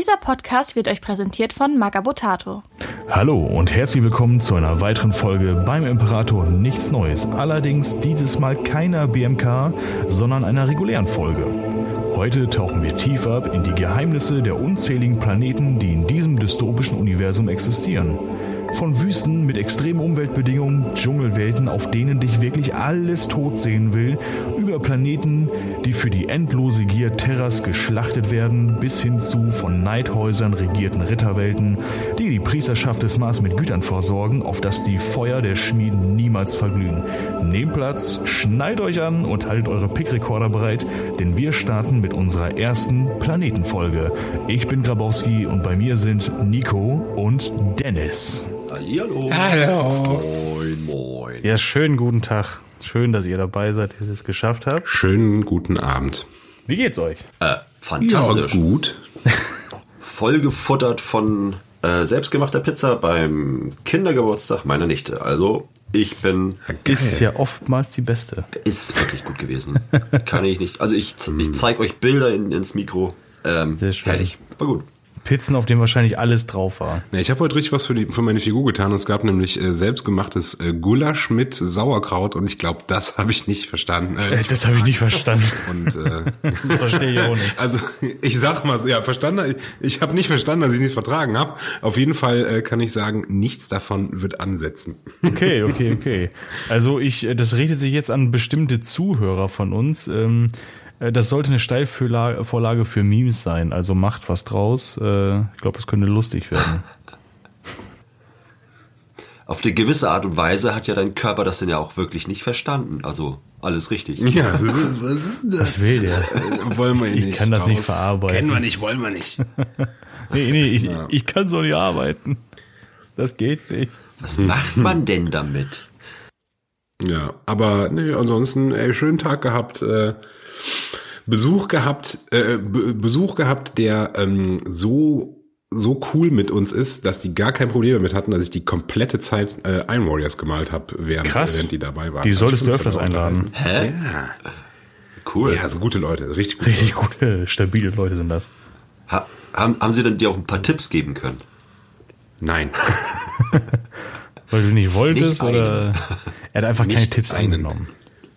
Dieser Podcast wird euch präsentiert von Magabotato. Hallo und herzlich willkommen zu einer weiteren Folge beim Imperator Nichts Neues. Allerdings dieses Mal keiner BMK, sondern einer regulären Folge. Heute tauchen wir tief ab in die Geheimnisse der unzähligen Planeten, die in diesem dystopischen Universum existieren. Von Wüsten mit extremen Umweltbedingungen, Dschungelwelten, auf denen dich wirklich alles tot sehen will, über Planeten, die für die endlose Gier Terras geschlachtet werden, bis hin zu von Neidhäusern regierten Ritterwelten, die die Priesterschaft des Mars mit Gütern versorgen, auf dass die Feuer der Schmieden niemals verglühen. Nehmt Platz, schnallt euch an und haltet eure Pickrekorder bereit, denn wir starten mit unserer ersten Planetenfolge. Ich bin Grabowski und bei mir sind Nico und Dennis. Hallihallo. Hallo. Moin, moin. Ja, schönen guten Tag. Schön, dass ihr dabei seid, dass ihr es geschafft habt. Schönen guten Abend. Wie geht's euch? Fantastisch. Ja, gut. Voll gefuttert von selbstgemachter Pizza beim Kindergeburtstag meiner Nichte. Also, ich bin... Ist ja oftmals die beste. Ist wirklich gut gewesen. Kann ich nicht... Also, ich zeige euch Bilder ins Mikro. Sehr schön. Herrlich. War gut. Pizzen, auf denen wahrscheinlich alles drauf war. Ja, ich habe heute richtig was für meine Figur getan. Es gab nämlich selbstgemachtes Gulasch mit Sauerkraut und ich glaube, das habe ich nicht verstanden. Das habe ich nicht verstanden. Und das verstehe ich auch nicht. Also ich sag mal so, ja, verstanden. Ich habe nicht verstanden, dass ich nichts vertragen habe. Auf jeden Fall kann ich sagen, nichts davon wird ansetzen. Okay. Also das richtet sich jetzt an bestimmte Zuhörer von uns. Das sollte eine Steilvorlage für Memes sein, also macht was draus. Ich glaube, das könnte lustig werden. Auf eine gewisse Art und Weise hat ja dein Körper das denn ja auch wirklich nicht verstanden. Also alles richtig. Ja, was ist das? Was will der? Wollen wir nicht. Ich kann das nicht verarbeiten. Kennen wir nicht, wollen wir nicht. Ich kann so nicht arbeiten. Das geht nicht. Was macht man denn damit? Ja, aber nee, ansonsten, schönen Tag gehabt. Besuch gehabt, der so cool mit uns ist, dass die gar kein Problem damit hatten, dass ich die komplette Zeit Iron Warriors gemalt habe, während die dabei waren. Die solltest du öfters einladen. Hä? Ja. Cool. Ja, so gute Leute, richtig gute, stabile Leute sind das. Haben sie denn dir auch ein paar Tipps geben können? Nein. Weil du nicht wolltest, Nicht oder? Er hat einfach keine Nicht Tipps eingenommen.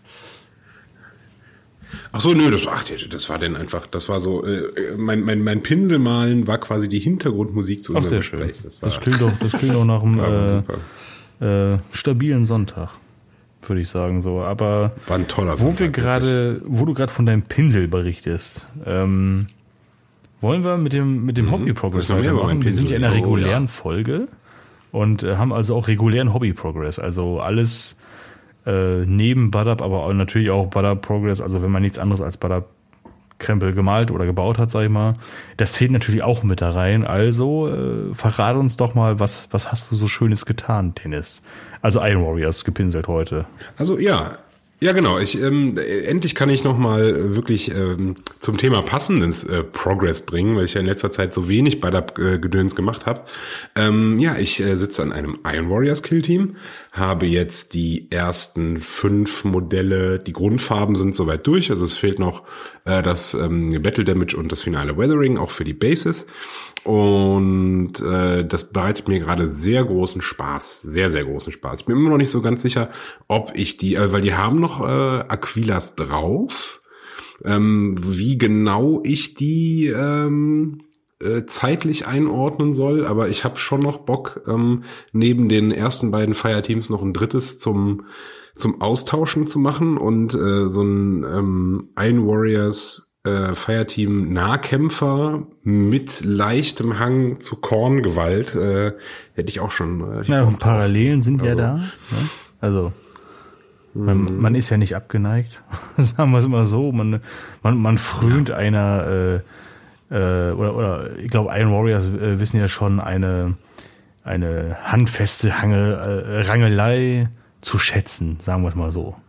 Ach so, nö, das war denn einfach, das war so, mein Pinselmalen war quasi die Hintergrundmusik zu unserem Gespräch. Das klingt doch nach einem stabilen Sonntag, würde ich sagen so. Aber war ein toller wo Sonntag, wo du gerade von deinem Pinsel berichtest, wollen wir mit dem Hobby Progress weitermachen? Wir sind ja in einer regulären Folge und haben also auch regulären Hobby Progress, also alles neben Butter, aber auch natürlich auch Butter Progress, also wenn man nichts anderes als Butter Krempel gemalt oder gebaut hat, sag ich mal, das zählt natürlich auch mit da rein. Also verrate uns doch mal, was hast du so Schönes getan, Dennis? Also Iron Warriors gepinselt heute. Also ja, genau. Endlich kann ich noch mal wirklich zum Thema passendes Progress bringen, weil ich ja in letzter Zeit so wenig bei der Gedöns gemacht habe. Ich sitze an einem Iron Warriors Kill-Team, habe jetzt die ersten 5 Modelle, die Grundfarben sind soweit durch, also es fehlt noch das Battle Damage und das finale Weathering, auch für die Bases. Und das bereitet mir gerade sehr großen Spaß, sehr, sehr großen Spaß. Ich bin immer noch nicht so ganz sicher, ob ich weil die haben noch Aquilas drauf, wie genau ich die zeitlich einordnen soll, aber ich habe schon noch Bock, neben den ersten beiden Fireteams noch ein drittes zum Austauschen zu machen und so ein Iron Warriors Fireteam Nahkämpfer mit leichtem Hang zu Korngewalt hätte ich auch schon. Und Parallelen sind ja da. Ne? Also man ist ja nicht abgeneigt, sagen wir es immer so. Man frönt einer oder ich glaube Iron Warriors wissen ja schon eine handfeste Rangelei zu schätzen, sagen wir es mal so.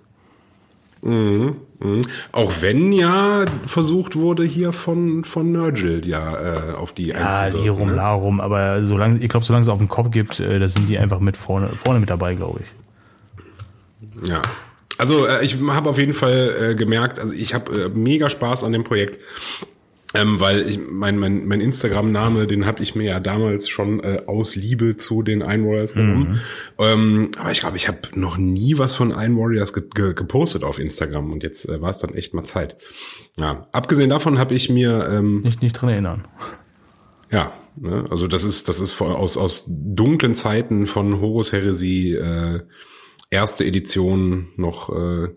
Auch wenn ja versucht wurde, hier von Nurgle auf die einzuwirken. Ja, die rum, aber solange es auf den Kopf gibt, da sind die einfach mit vorne mit dabei, glaube ich. Ja. Also ich habe auf jeden Fall gemerkt, also ich habe mega Spaß an dem Projekt. Weil mein Instagram-Name, den habe ich mir ja damals schon aus Liebe zu den Iron Warriors genommen. Aber ich glaube, ich habe noch nie was von Iron Warriors gepostet auf Instagram und jetzt war es dann echt mal Zeit. Ja, abgesehen davon habe ich mir nicht dran erinnern. Ja, ne, also das ist aus dunklen Zeiten von Horus Heresie, erste Edition noch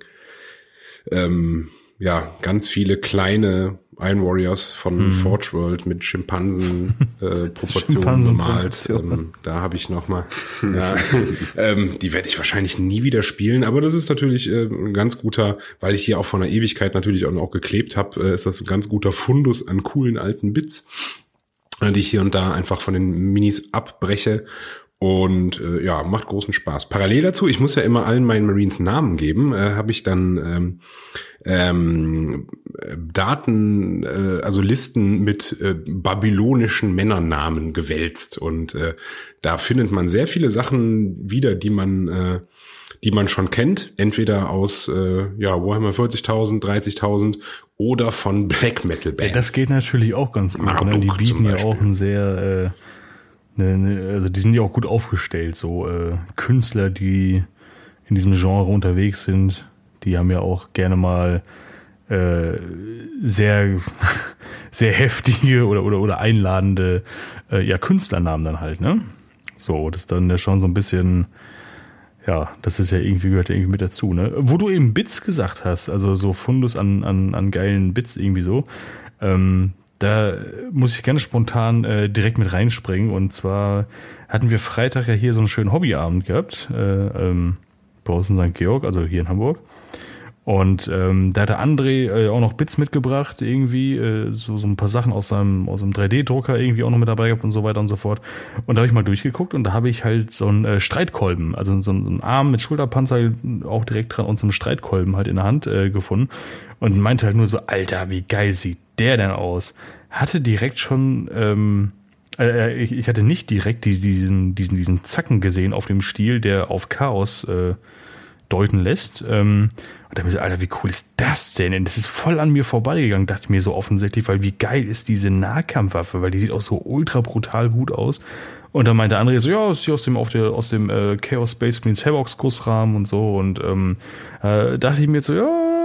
ganz viele kleine Iron Warriors von Forge World mit Schimpansen Proportionen bemalt. Da habe ich noch mal, die werde ich wahrscheinlich nie wieder spielen, aber das ist natürlich ein ganz guter, weil ich hier auch von der Ewigkeit natürlich auch geklebt habe, ist das ein ganz guter Fundus an coolen alten Bits, die ich hier und da einfach von den Minis abbreche. Und macht großen Spaß. Parallel dazu, ich muss ja immer allen meinen Marines Namen geben, habe ich dann Daten, also Listen mit babylonischen Männernamen gewälzt. Und da findet man sehr viele Sachen wieder, die man schon kennt. Entweder aus Warhammer 40.000, 30.000 oder von Black Metal Bands. Ja, das geht natürlich auch ganz gut. Ne? Die bieten ja auch ein sehr... also die sind ja auch gut aufgestellt, so Künstler, die in diesem Genre unterwegs sind, die haben ja auch gerne mal sehr sehr heftige oder einladende Künstlernamen dann halt, ne? So, das ist dann ja schon so ein bisschen, das ist ja gehört ja irgendwie mit dazu, ne? Wo du eben Bits gesagt hast, also so Fundus an geilen Bits irgendwie so, da muss ich gerne spontan direkt mit reinspringen. Und zwar hatten wir Freitag ja hier so einen schönen Hobbyabend gehabt, bei uns in St. Georg, also hier in Hamburg. Und da hatte André auch noch Bits mitgebracht, irgendwie, so ein paar Sachen aus einem 3D-Drucker irgendwie auch noch mit dabei gehabt und so weiter und so fort. Und da habe ich mal durchgeguckt und da habe ich halt so einen Streitkolben, also so einen Arm mit Schulterpanzer auch direkt dran und so einen Streitkolben halt in der Hand gefunden. Und meinte halt nur so, Alter, wie geil sieht der denn aus? Hatte direkt schon, ich hatte nicht direkt diesen Zacken gesehen auf dem Stiel, der auf Chaos deuten lässt. Und da habe ich so, Alter, wie cool ist das denn? Und das ist voll an mir vorbeigegangen, dachte ich mir so offensichtlich, weil wie geil ist diese Nahkampfwaffe, weil die sieht auch so ultra brutal gut aus. Und dann meinte André so, ist hier aus dem Chaos Space Marines Havocs Gussrahmen und so. Und dachte ich mir so,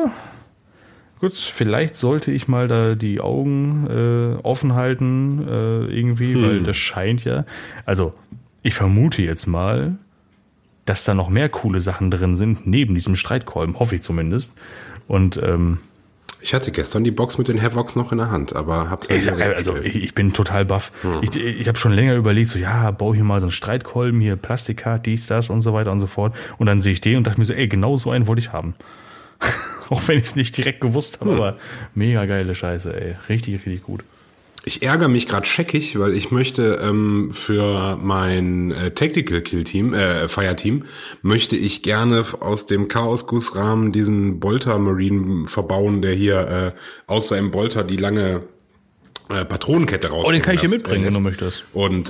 gut, vielleicht sollte ich mal da die Augen offen halten irgendwie, weil das scheint ja, also ich vermute jetzt mal, dass da noch mehr coole Sachen drin sind, neben diesem Streitkolben, hoffe ich zumindest. Und ich hatte gestern die Box mit den Havocs noch in der Hand, aber hab's ich bin total baff. Ich habe schon länger überlegt, so baue hier mal so einen Streitkolben, hier Plastikkart, dies, das und so weiter und so fort. Und dann sehe ich den und dachte mir so, genau so einen wollte ich haben. Auch wenn ich es nicht direkt gewusst habe, aber mega geile Scheiße, ey. Richtig, richtig gut. Ich ärgere mich gerade scheckig, weil ich möchte für mein Tactical Kill Team, Fire Team, möchte ich gerne aus dem Chaos Gussrahmen diesen Bolter Marine verbauen, der hier aus seinem Bolter die lange Patronenkette rauskommt. Oh, den kann ich dir mitbringen, wenn du möchtest. Und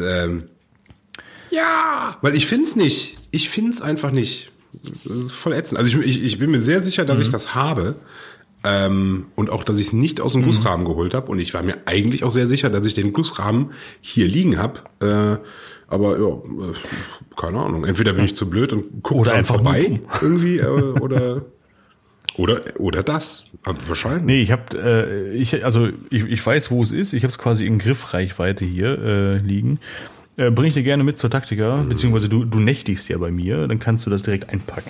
weil ich find's nicht. Ich find's einfach nicht. Das ist voll ätzend. Also ich bin mir sehr sicher, dass ich das habe. Und auch, dass ich es nicht aus dem Gussrahmen geholt habe. Und ich war mir eigentlich auch sehr sicher, dass ich den Gussrahmen hier liegen habe. Aber keine Ahnung. Entweder bin ich zu blöd und gucke dran vorbei irgendwie oder das. Wahrscheinlich. Nee, ich weiß, wo es ist. Ich habe es quasi in Griffreichweite hier liegen. Bring ich dir gerne mit zur Taktika, beziehungsweise du nächtigst ja bei mir, dann kannst du das direkt einpacken.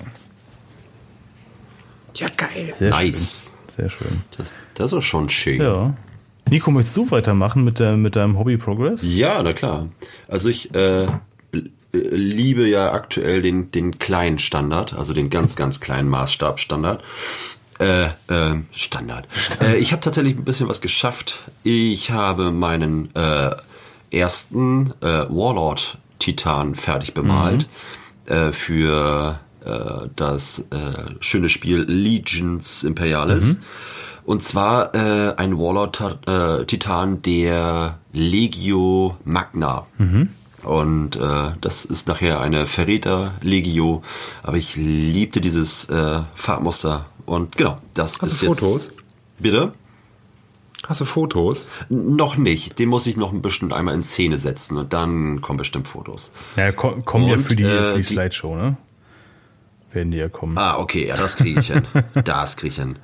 Ja, geil. Sehr nice. Schön. Sehr schön. Das ist auch schon schön. Ja. Nico, möchtest du weitermachen mit deinem Hobby-Progress? Ja, na klar. Also ich liebe ja aktuell den kleinen Standard, also den ganz, ganz kleinen Maßstab-Standard. Standard. Ich habe tatsächlich ein bisschen was geschafft. Ich habe meinen ersten Warlord-Titan fertig bemalt für das schöne Spiel Legions Imperialis. Und zwar ein Warlord-Titan der Legio Magna. Und das ist nachher eine Verräter-Legio. Aber ich liebte dieses Farbmuster. Und genau, das Hast ist du jetzt... Fotos? Bitte? Hast du Fotos? Noch nicht. Den muss ich noch bestimmt einmal in Szene setzen und dann kommen bestimmt Fotos. Ja, kommen ja für die Slideshow, ne? Werden die ja kommen. Ah, okay, ja, das kriege ich hin. Das kriege ich hin.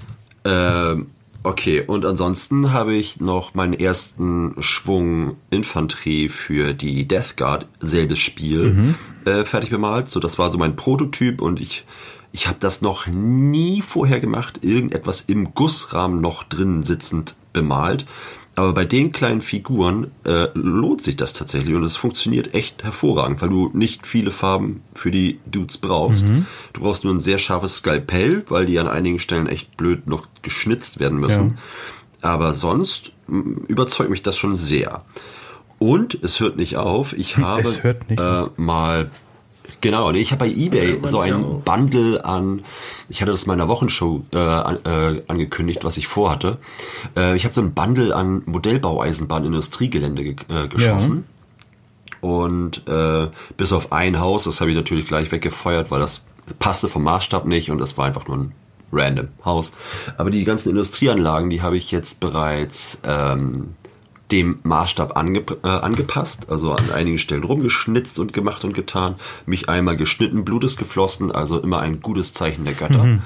Okay, und ansonsten habe ich noch meinen ersten Schwung Infanterie für die Death Guard, selbes Spiel, fertig bemalt. So, das war so mein Prototyp und ich habe das noch nie vorher gemacht, irgendetwas im Gussrahmen noch drin sitzend bemalt. Aber bei den kleinen Figuren lohnt sich das tatsächlich und es funktioniert echt hervorragend, weil du nicht viele Farben für die Dudes brauchst. Du brauchst nur ein sehr scharfes Skalpell, weil die an einigen Stellen echt blöd noch geschnitzt werden müssen. Ja. Aber sonst überzeugt mich das schon sehr. Und es hört nicht auf. Ich habe mal... Genau, ich habe bei eBay so ein Bundle an, ich hatte das in meiner Wochenshow angekündigt, was ich vorhatte. Ich habe so ein Bundle an Modellbaueisenbahn-Industriegelände geschossen. Ja. Und bis auf ein Haus, das habe ich natürlich gleich weggefeuert, weil das passte vom Maßstab nicht und das war einfach nur ein random Haus. Aber die ganzen Industrieanlagen, die habe ich jetzt bereits dem Maßstab angepasst, also an einigen Stellen rumgeschnitzt und gemacht und getan, mich einmal geschnitten, Blut ist geflossen, also immer ein gutes Zeichen der Götter.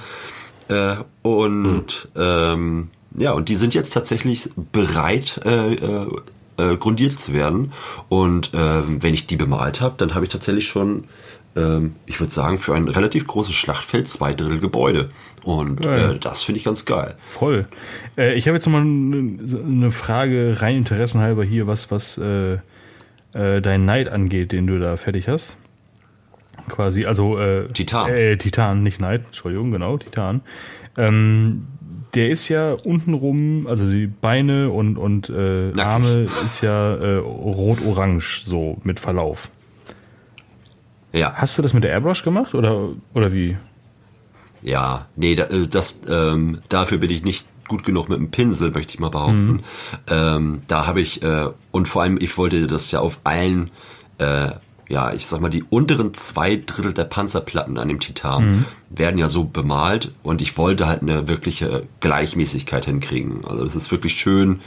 Und die sind jetzt tatsächlich bereit, grundiert zu werden. Und wenn ich die bemalt habe, dann habe ich tatsächlich schon, ich würde sagen, für ein relativ großes Schlachtfeld 2/3 Gebäude. Und das finde ich ganz geil. Voll. Ich habe jetzt noch mal eine Frage rein interessenhalber hier, was dein Knight angeht, den du da fertig hast. Quasi, also Titan. Titan, nicht Knight, Entschuldigung, genau, Titan. Der ist ja untenrum, also die Beine und Arme ist ja rot-orange, so mit Verlauf. Ja. Hast du das mit der Airbrush gemacht oder wie? Ja, nee, dafür bin ich nicht gut genug mit dem Pinsel, möchte ich mal behaupten. Da habe ich, und vor allem, ich wollte das ja auf allen, ich sag mal, die unteren 2/3 der Panzerplatten an dem Titan werden ja so bemalt und ich wollte halt eine wirkliche Gleichmäßigkeit hinkriegen. Also das ist wirklich schön,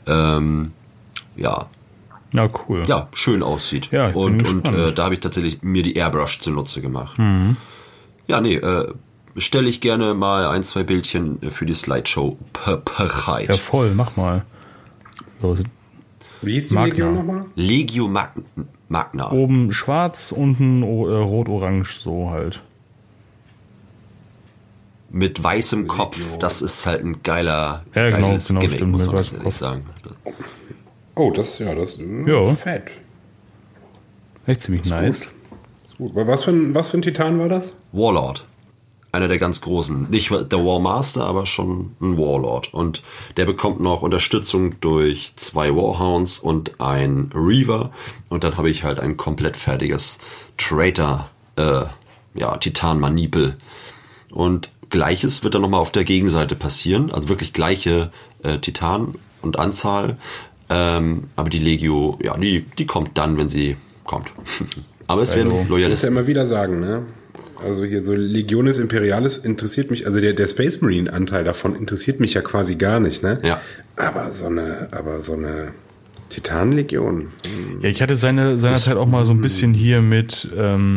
Na cool. Ja, schön aussieht. Ja, und da habe ich tatsächlich mir die Airbrush zunutze gemacht. Ja, nee, stelle ich gerne mal 1, 2 Bildchen für die Slideshow bereit. Ja, voll, mach mal. So, wie hieß die Legion nochmal? Legio Magna. Oben schwarz, unten rot-orange, so halt. Mit weißem Kopf, das ist halt ein geiles genau, Gimmick, stimmt, muss mit man weißem ehrlich sagen. Oh, das fett. Echt ziemlich nice. Gut. Was für ein Titan war das? Warlord. Einer der ganz großen. Nicht der Warmaster, aber schon ein Warlord. Und der bekommt noch Unterstützung durch 2 Warhounds und ein Reaver. Und dann habe ich halt ein komplett fertiges Traitor, Titan-Manipel. Und Gleiches wird dann nochmal auf der Gegenseite passieren. Also wirklich gleiche Titan und Anzahl. Aber die Legio, die kommt dann, wenn sie kommt. Aber es werden Loyalisten. Ich muss ja immer wieder sagen, ne? Also hier so Legionis Imperialis interessiert mich, also der Space Marine Anteil davon interessiert mich ja quasi gar nicht, ne? Ja. Aber so eine Titanlegion. Ja, ich hatte seinerzeit auch mal so ein bisschen hier mit,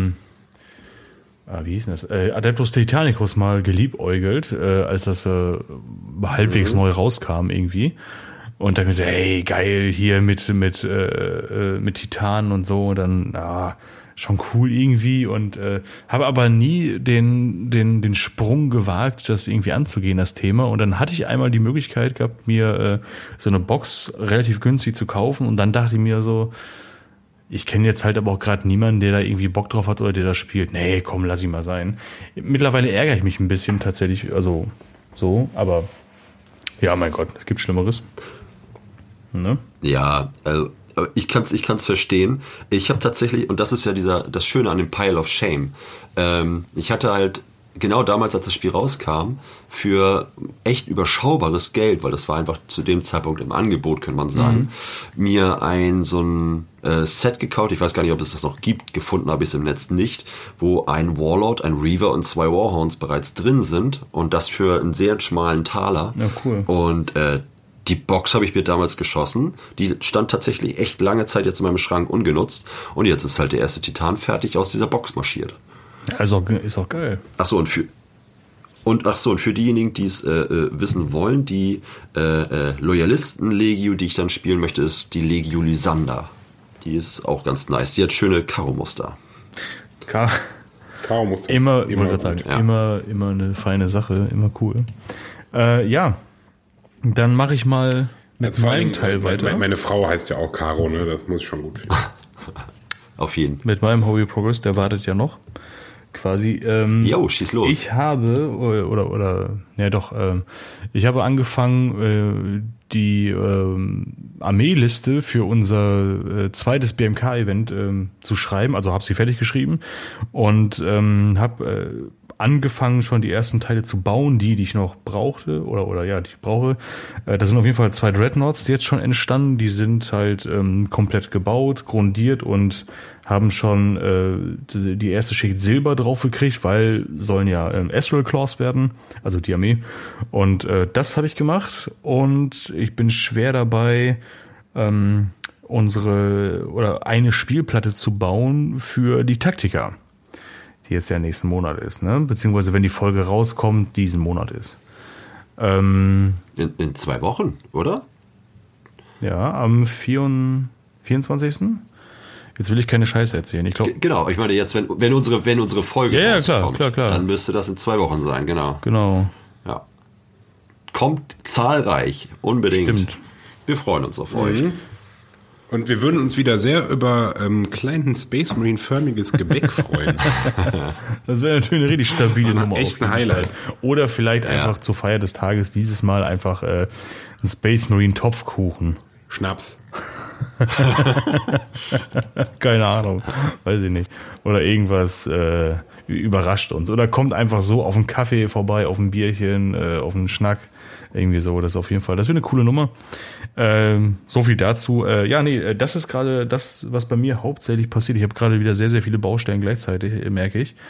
wie hieß denn das? Adeptus Titanicus mal geliebäugelt, als das halbwegs neu rauskam irgendwie. Und dann habe ich gesagt, hey, geil, hier mit Titan und so, und dann, schon cool irgendwie, und habe aber nie den Sprung gewagt, das irgendwie anzugehen, das Thema. Und dann hatte ich einmal die Möglichkeit gehabt, mir so eine Box relativ günstig zu kaufen, und dann dachte ich mir so, ich kenne jetzt halt aber auch gerade niemanden, der da irgendwie Bock drauf hat oder der das spielt. Nee, komm, lass ich mal sein. Mittlerweile ärgere ich mich ein bisschen tatsächlich, also so, aber ja, mein Gott, es gibt Schlimmeres. Ne? Ja, ich kann's verstehen. Ich habe tatsächlich, und das ist ja das Schöne an dem Pile of Shame, ich hatte halt genau damals, als das Spiel rauskam, für echt überschaubares Geld, weil das war einfach zu dem Zeitpunkt im Angebot, könnte man sagen, mir so ein Set gekauft, ich weiß gar nicht, ob es das noch gibt, gefunden habe ich es im Netz nicht, wo ein Warlord, ein Reaver und 2 Warhounds bereits drin sind, und das für einen sehr schmalen Taler. Ja, cool. Und Die Box habe ich mir damals geschossen. Die stand tatsächlich echt lange Zeit jetzt in meinem Schrank ungenutzt. Und jetzt ist halt der erste Titan fertig aus dieser Box marschiert. Also ist auch geil. Achso, und für diejenigen, die es wissen wollen, die Loyalisten-Legio, die ich dann spielen möchte, ist die Legio Lysander. Die ist auch ganz nice. Die hat schöne Karo-Muster. Karo-Muster. Immer eine feine Sache, immer cool. Ja, dann mache ich mal mit meinem Teil weiter. Meine Frau heißt ja auch Caro, ne? Das muss ich schon gut finden. Auf jeden Fall. Mit meinem Hobby Progress, der wartet ja noch. Quasi. Schieß los. Ich habe, ich habe angefangen, die Armeeliste für unser zweites BMK-Event zu schreiben. Also habe sie fertig geschrieben und habe angefangen, schon die ersten Teile zu bauen, die ich noch brauchte die ich brauche. Da sind auf jeden Fall 2 Dreadnoughts, die jetzt schon entstanden. Die sind halt komplett gebaut, grundiert und haben schon die erste Schicht Silber drauf gekriegt, weil sollen ja Astral Claws werden, also die Armee. Und das habe ich gemacht und ich bin schwer dabei, eine Spielplatte zu bauen für die Taktika, die jetzt ja nächsten Monat ist, ne? Beziehungsweise wenn die Folge rauskommt, diesen Monat ist. In 2 Wochen, oder? Ja, am 24. Jetzt will ich keine Scheiße erzählen. Ich glaube. Genau, ich meine jetzt, wenn unsere Folge rauskommt, klar. dann müsste das in 2 Wochen sein, genau. Ja. Kommt zahlreich, unbedingt. Stimmt. Wir freuen uns auf euch. Und wir würden uns wieder sehr über kleinen Space Marine-förmiges Gebäck freuen. Das wäre natürlich eine richtig stabile Nummer. Echt ein Highlight. Oder vielleicht einfach zur Feier des Tages dieses Mal einfach ein Space Marine Topfkuchen. Schnaps. Keine Ahnung, weiß ich nicht. Oder irgendwas überrascht uns. Oder kommt einfach so auf einen Kaffee vorbei, auf ein Bierchen, auf einen Schnack. Irgendwie so, das ist auf jeden Fall, das wäre eine coole Nummer. So viel dazu. Das ist gerade das, was bei mir hauptsächlich passiert. Ich habe gerade wieder sehr, sehr viele Baustellen gleichzeitig, merke ich.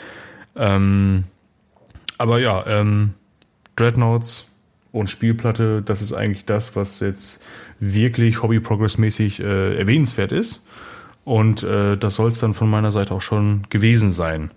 Dreadnoughts und Spielplatte, das ist eigentlich das, was jetzt wirklich Hobby-Progress-mäßig erwähnenswert ist. Und das soll es dann von meiner Seite auch schon gewesen sein.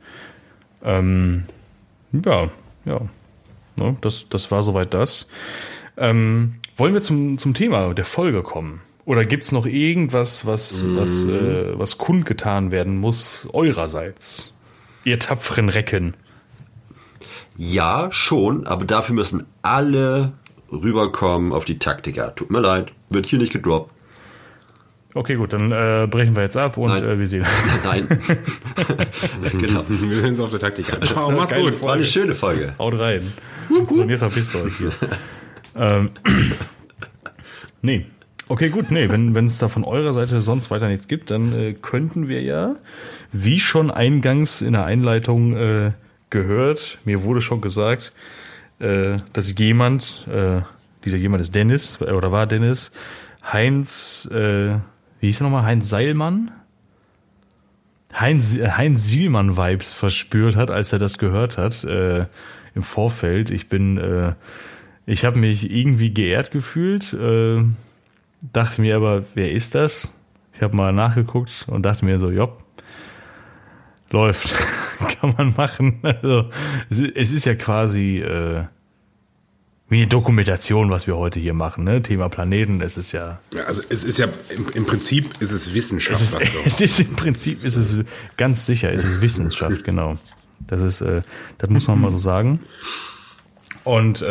Ne, das war soweit das. Wollen wir zum Thema der Folge kommen? Oder gibt's noch irgendwas, was kundgetan werden muss eurerseits? Ihr tapferen Recken. Ja, schon, aber dafür müssen alle rüberkommen auf die Taktika. Tut mir leid, wird hier nicht gedroppt. Okay, gut, dann brechen wir jetzt ab und wir sehen. Nein. Genau. Wir sehen uns auf der Taktika. Ciao, mach's gut. War eine schöne Folge. Haut rein. So, und jetzt verpisst ihr euch hier. Nee. Okay, gut, nee, wenn es da von eurer Seite sonst weiter nichts gibt, dann könnten wir ja, wie schon eingangs in der Einleitung gehört, mir wurde schon gesagt, dass jemand, dieser jemand ist Dennis, oder war Dennis, Heinz, wie hieß er nochmal, Heinz Seilmann? Heinz Sielmann-Vibes verspürt hat, als er das gehört hat, im Vorfeld. Ich habe mich irgendwie geehrt gefühlt, dachte mir aber, wer ist das? Ich habe mal nachgeguckt und dachte mir so, jopp, läuft, kann man machen. Also, es ist ja quasi wie eine Dokumentation, was wir heute hier machen, ne? Thema Planeten, es ist ja... Also es ist ja, im Prinzip ist es Wissenschaft. Ganz sicher, es ist Wissenschaft, genau. Das muss man mal so sagen. Und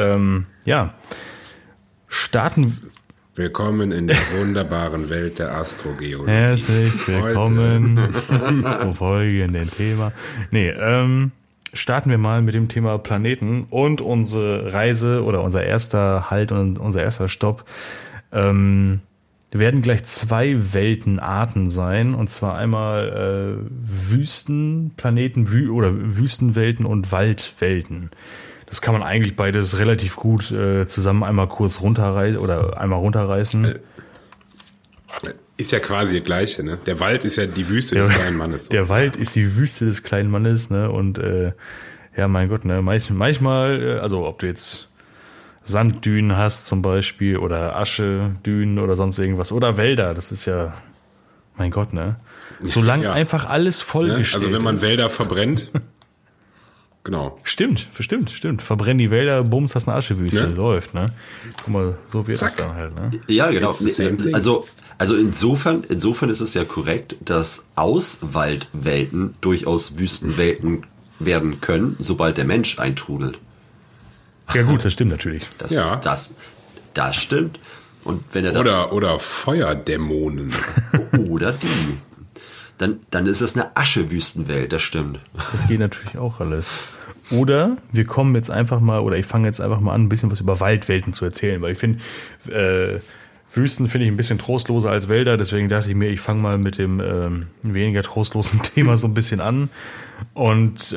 starten... Willkommen in der wunderbaren Welt der Astrogeologie. Herzlich willkommen zum folgenden Thema. Starten wir mal mit dem Thema Planeten und unsere Reise oder unser erster Halt und unser erster Stopp werden gleich 2 Weltenarten sein, und zwar einmal Wüstenplaneten oder Wüstenwelten und Waldwelten. Das kann man eigentlich beides relativ gut zusammen einmal kurz runterreißen. Ist ja quasi das Gleiche, ne? Der Wald ist ja die Wüste des kleinen Mannes. Der Wald ist die Wüste des kleinen Mannes, ne? Und mein Gott, ne? Manchmal, also ob du jetzt Sanddünen hast zum Beispiel oder Aschedünen oder sonst irgendwas oder Wälder, das ist ja, mein Gott, ne? Solange einfach alles vollgestellt ist. Also wenn man Wälder verbrennt, genau. Stimmt. Verbrennen die Wälder, bums, hast eine Aschewüste, läuft, ne? Guck mal, so wird Zack. das dann halt, ne? Ja, genau. Also insofern ist es ja korrekt, dass Auswaldwelten durchaus Wüstenwelten werden können, sobald der Mensch eintrudelt. Ja gut, das stimmt natürlich. Das stimmt. Und wenn er oder Feuerdämonen. Oder die. Dann ist es eine Aschewüstenwelt, das stimmt. Das geht natürlich auch alles. Oder wir kommen jetzt einfach mal, oder ich fange jetzt einfach mal an, ein bisschen was über Waldwelten zu erzählen, weil ich finde, Wüsten finde ich ein bisschen trostloser als Wälder, deswegen dachte ich mir, ich fange mal mit dem weniger trostlosen Thema so ein bisschen an. Und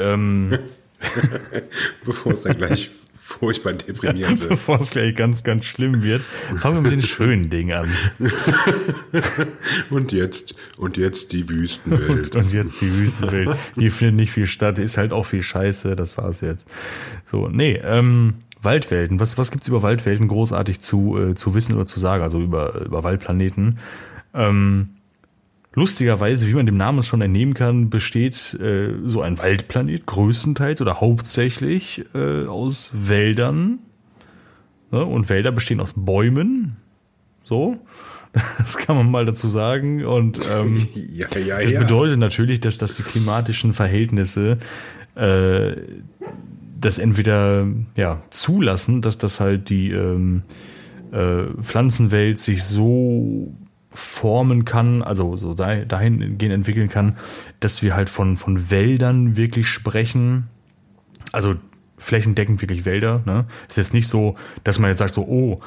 bevor es dann gleich furchtbar deprimierend wird. Bevor es gleich ganz, ganz schlimm wird, fangen wir mit den schönen Dingen an. Und jetzt die Wüstenwelt. Und jetzt die Wüstenwelt. Die findet nicht viel statt, ist halt auch viel Scheiße, das war's jetzt. So, nee, Waldwelten. Was gibt's über Waldwelten großartig zu wissen oder zu sagen, also über Waldplaneten? Lustigerweise, wie man dem Namen schon entnehmen kann, besteht so ein Waldplanet größtenteils oder hauptsächlich aus Wäldern. Ne? Und Wälder bestehen aus Bäumen. So, das kann man mal dazu sagen. Und das bedeutet natürlich, dass die klimatischen Verhältnisse das entweder zulassen, dass das halt die Pflanzenwelt sich so formen kann, also so dahingehend entwickeln kann, dass wir halt von Wäldern wirklich sprechen, also flächendeckend wirklich Wälder, ne? Ist jetzt nicht so, dass man jetzt sagt so,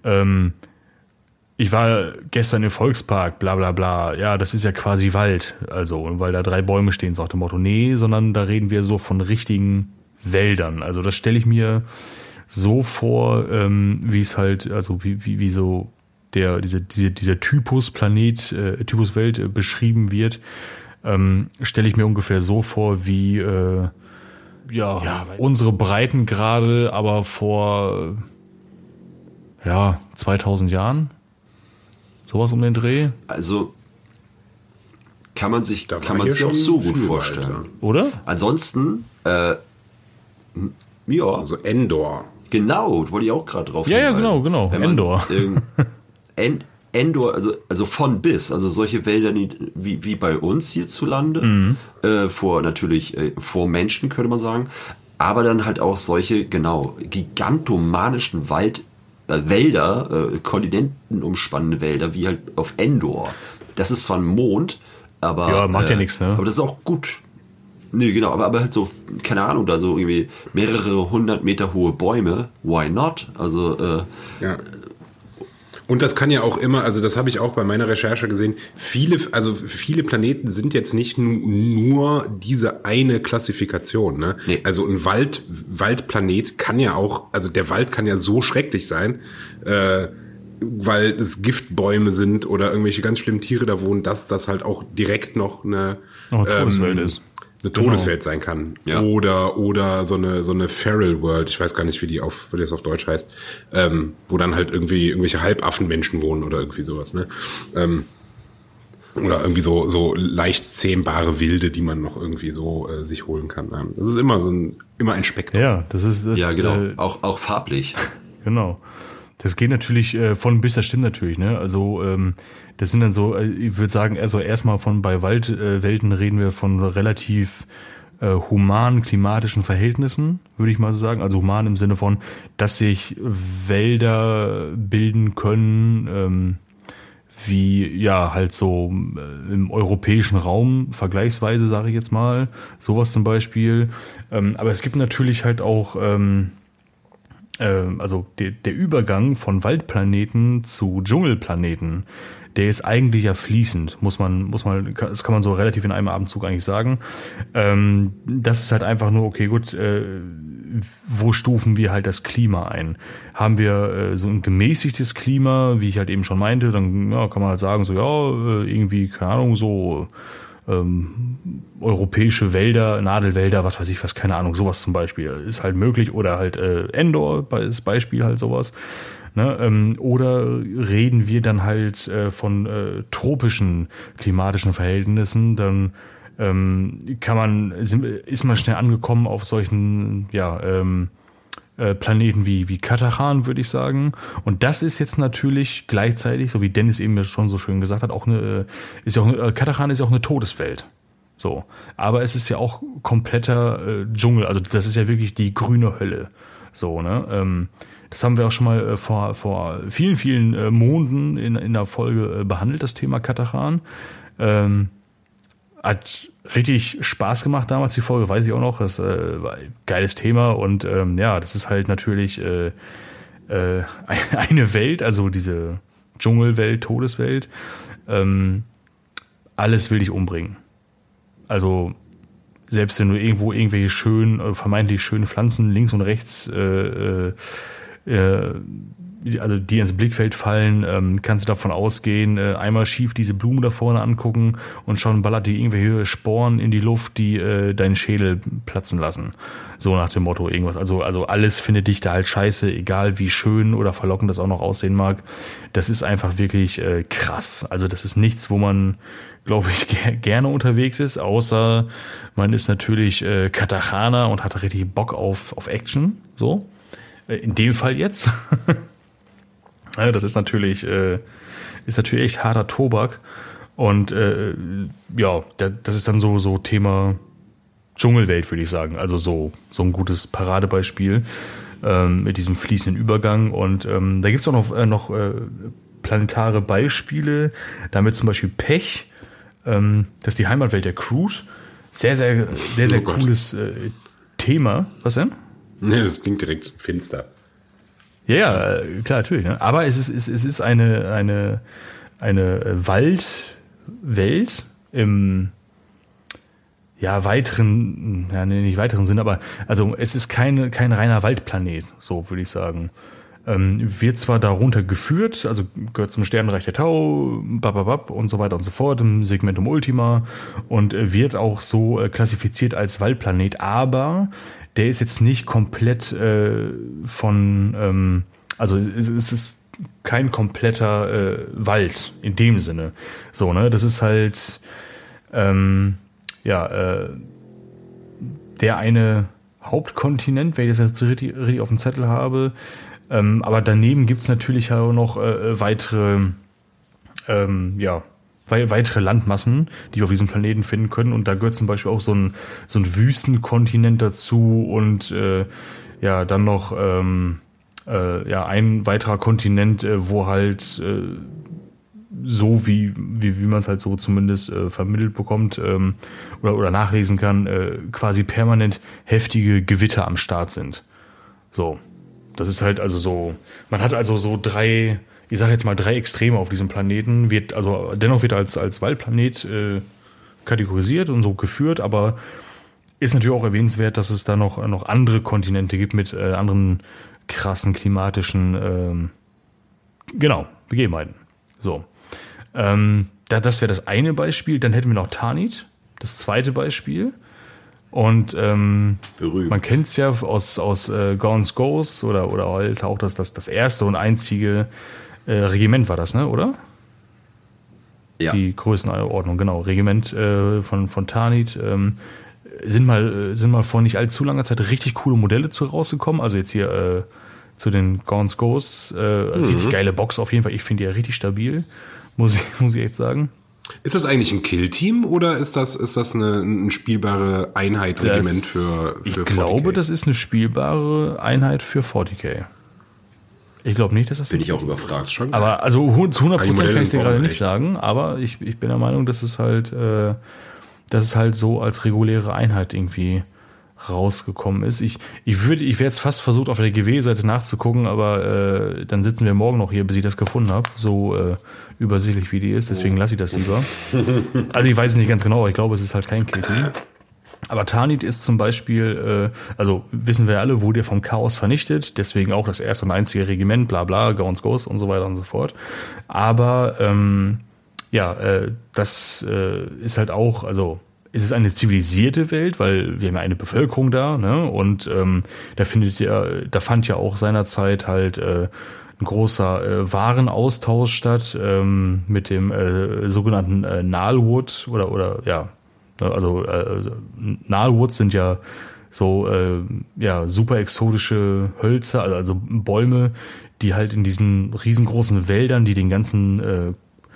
ich war gestern im Volkspark, bla bla bla, ja, das ist ja quasi Wald, also, weil da 3 Bäume stehen, so nach dem Motto, nee, sondern da reden wir so von richtigen Wäldern, also das stelle ich mir so vor, wie es halt, also wie so dieser Typus Planet, Typus Welt beschrieben wird, stelle ich mir ungefähr so vor wie unsere Breitengrade, aber vor 2000 Jahren. Sowas um den Dreh. Also kann man sich auch so gut vorstellen. Weiter. Oder? Ansonsten, Also Endor. Genau, wollte ich auch gerade drauf Ja, hinweisen. genau. Wenn man Endor. Endor, also von bis, also solche Wälder wie bei uns hierzulande, vor Menschen, könnte man sagen, aber dann halt auch solche, gigantomanischen Wälder, kontinentenumspannende Wälder, wie halt auf Endor. Das ist zwar ein Mond, aber... Ja, macht ja nichts, ne? Aber das ist auch gut. Nee, genau, aber halt so, keine Ahnung, da so irgendwie mehrere 100 Meter hohe Bäume, why not? Also, Ja. Und das kann ja auch immer, also das habe ich auch bei meiner Recherche gesehen, viele Planeten sind jetzt nicht nur diese eine Klassifikation, ne? Nee. Also ein Waldplanet kann ja auch, also der Wald kann ja so schrecklich sein, weil es Giftbäume sind oder irgendwelche ganz schlimmen Tiere da wohnen, dass das halt auch direkt noch eine Todeswelt ist. Eine Todeswelt sein kann. Ja. Oder so eine Feral World, ich weiß gar nicht, wie das auf Deutsch heißt, wo dann halt irgendwelche Halbaffenmenschen wohnen oder irgendwie sowas, ne? Oder irgendwie so leicht zähmbare Wilde, die man noch irgendwie so sich holen kann. Das ist immer immer ein Spektrum. Ja, das ist ja, genau, auch farblich. Genau. Das geht natürlich von bis, das stimmt natürlich, ne? Also das sind dann so, ich würde sagen, also erstmal bei Waldwelten reden wir von relativ humanen klimatischen Verhältnissen, würde ich mal so sagen. Also human im Sinne von, dass sich Wälder bilden können, wie halt so im europäischen Raum vergleichsweise, sage ich jetzt mal, sowas zum Beispiel. Aber es gibt natürlich halt auch also der Übergang von Waldplaneten zu Dschungelplaneten, der ist eigentlich ja fließend, das kann man so relativ in einem Abendzug eigentlich sagen. Das ist halt einfach nur, okay, gut, wo stufen wir halt das Klima ein? Haben wir so ein gemäßigtes Klima, wie ich halt eben schon meinte, dann kann man halt sagen, so irgendwie, keine Ahnung, so europäische Wälder, Nadelwälder, was weiß ich was, keine Ahnung, sowas zum Beispiel ist halt möglich, oder halt Endor als Beispiel halt sowas. Ne? Oder reden wir dann halt von tropischen klimatischen Verhältnissen, dann ist man schnell angekommen auf solchen Planeten wie Katachan, würde ich sagen. Und das ist jetzt natürlich gleichzeitig, so wie Dennis eben schon so schön gesagt hat, Katachan ist ja auch eine Todeswelt. So. Aber es ist ja auch kompletter Dschungel, also das ist ja wirklich die grüne Hölle. So, ne? Das haben wir auch schon mal vor vielen, vielen Monden in der Folge behandelt, das Thema Katachan. Hat richtig Spaß gemacht damals, die Folge, weiß ich auch noch. Das war ein geiles Thema und das ist halt natürlich eine Welt, also diese Dschungelwelt, Todeswelt. Alles will dich umbringen. Also selbst wenn du irgendwo irgendwelche vermeintlich schönen Pflanzen links und rechts also die ins Blickfeld fallen, kannst du davon ausgehen, einmal schief diese Blume da vorne angucken und schon ballert die irgendwelche Sporen in die Luft, die deinen Schädel platzen lassen. So nach dem Motto irgendwas. Also alles findet dich da halt scheiße, egal wie schön oder verlockend das auch noch aussehen mag. Das ist einfach wirklich krass. Also das ist nichts, wo man, glaube ich, gerne unterwegs ist, außer man ist natürlich Katachaner und hat richtig Bock auf Action. So. In dem Fall jetzt. Ja, das ist natürlich echt harter Tobak. Und das ist dann so Thema Dschungelwelt, würde ich sagen. Also so ein gutes Paradebeispiel mit diesem fließenden Übergang. Und da gibt es auch noch planetare Beispiele. Damit zum Beispiel Pech. Das ist die Heimatwelt der Kroot. Sehr, sehr, sehr, sehr cooles Thema. Was denn? Ne, das klingt direkt finster. Ja, klar, natürlich. Ne? Aber es ist eine Waldwelt im nicht weiteren Sinn, aber also es ist kein reiner Waldplanet, so würde ich sagen. Wird zwar darunter geführt, also gehört zum Sternenreich der Tau, und so weiter und so fort, im Segmentum Ultima, und wird auch so klassifiziert als Waldplanet, aber der ist jetzt nicht komplett also es ist kein kompletter Wald in dem Sinne. So, ne, das ist halt der eine Hauptkontinent, wenn ich das jetzt richtig auf dem Zettel habe. Aber daneben gibt's natürlich auch noch weitere Landmassen, die wir auf diesem Planeten finden können. Und da gehört zum Beispiel auch so ein Wüstenkontinent dazu und dann noch ein weiterer Kontinent, wo halt so wie man es halt so zumindest vermittelt bekommt oder nachlesen kann, quasi permanent heftige Gewitter am Start sind. So, das ist halt also so, man hat also so drei Extreme auf diesem Planeten, dennoch wird er als Waldplanet kategorisiert und so geführt, aber ist natürlich auch erwähnenswert, dass es da noch andere Kontinente gibt mit anderen krassen klimatischen Begebenheiten. So. Das wäre das eine Beispiel. Dann hätten wir noch Tanit, das zweite Beispiel. Und man kennt es ja aus Gaunt's Ghosts oder halt auch das erste und einzige Regiment war das, ne, oder? Ja. Die Größenordnung, genau. Regiment von Tanit. Sind mal vor nicht allzu langer Zeit richtig coole Modelle rausgekommen. Also jetzt hier zu den Gaunt's Ghosts. Richtig geile Box auf jeden Fall. Ich finde die ja richtig stabil, muss ich echt sagen. Ist das eigentlich ein Kill-Team oder ist das eine spielbare Einheit, Regiment für 40K? Ich glaube, das ist eine spielbare Einheit für 40K. Ich glaube nicht, dass das... Bin ich auch überfragt schon. Aber also zu 100% kann ich dir gerade nicht sagen, aber ich bin der Meinung, dass es halt so als reguläre Einheit irgendwie rausgekommen ist. Ich wäre jetzt fast versucht, auf der GW-Seite nachzugucken, aber dann sitzen wir morgen noch hier, bis ich das gefunden habe. So übersichtlich wie die ist, deswegen lasse ich das lieber. Also ich weiß es nicht ganz genau, aber ich glaube, es ist halt kein Kill-Team. Aber Tanit ist zum Beispiel, also wissen wir alle, wurde vom Chaos vernichtet, deswegen auch das erste und einzige Regiment, bla bla, Gaunt's Ghost und so weiter und so fort. Aber das ist halt auch, also es ist eine zivilisierte Welt, weil wir haben ja eine Bevölkerung da, ne? Und da fand ja auch seinerzeit halt ein großer Warenaustausch statt mit dem sogenannten Nalwood Nalwoods sind ja so super exotische Hölzer, also Bäume, die halt in diesen riesengroßen Wäldern, die den ganzen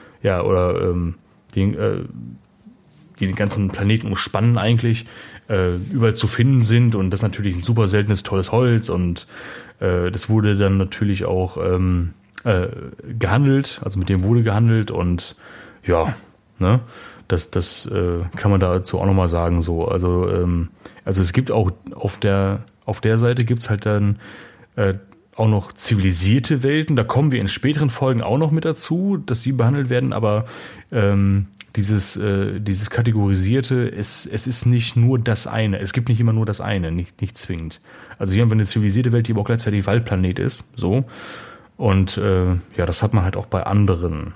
die den ganzen Planeten umspannen eigentlich, überall zu finden sind, und das ist natürlich ein super seltenes, tolles Holz, und das wurde dann natürlich auch gehandelt, also mit dem wurde gehandelt, und das kann man dazu auch nochmal sagen, so, also es gibt auch auf der Seite gibt's halt dann auch noch zivilisierte Welten, da kommen wir in späteren Folgen auch noch mit dazu, dass sie behandelt werden, aber dieses Kategorisierte, es ist nicht nur das eine, es gibt nicht immer nur das eine, nicht zwingend. Also hier haben wir eine zivilisierte Welt, die aber auch gleichzeitig Waldplanet ist, so, und das hat man halt auch bei anderen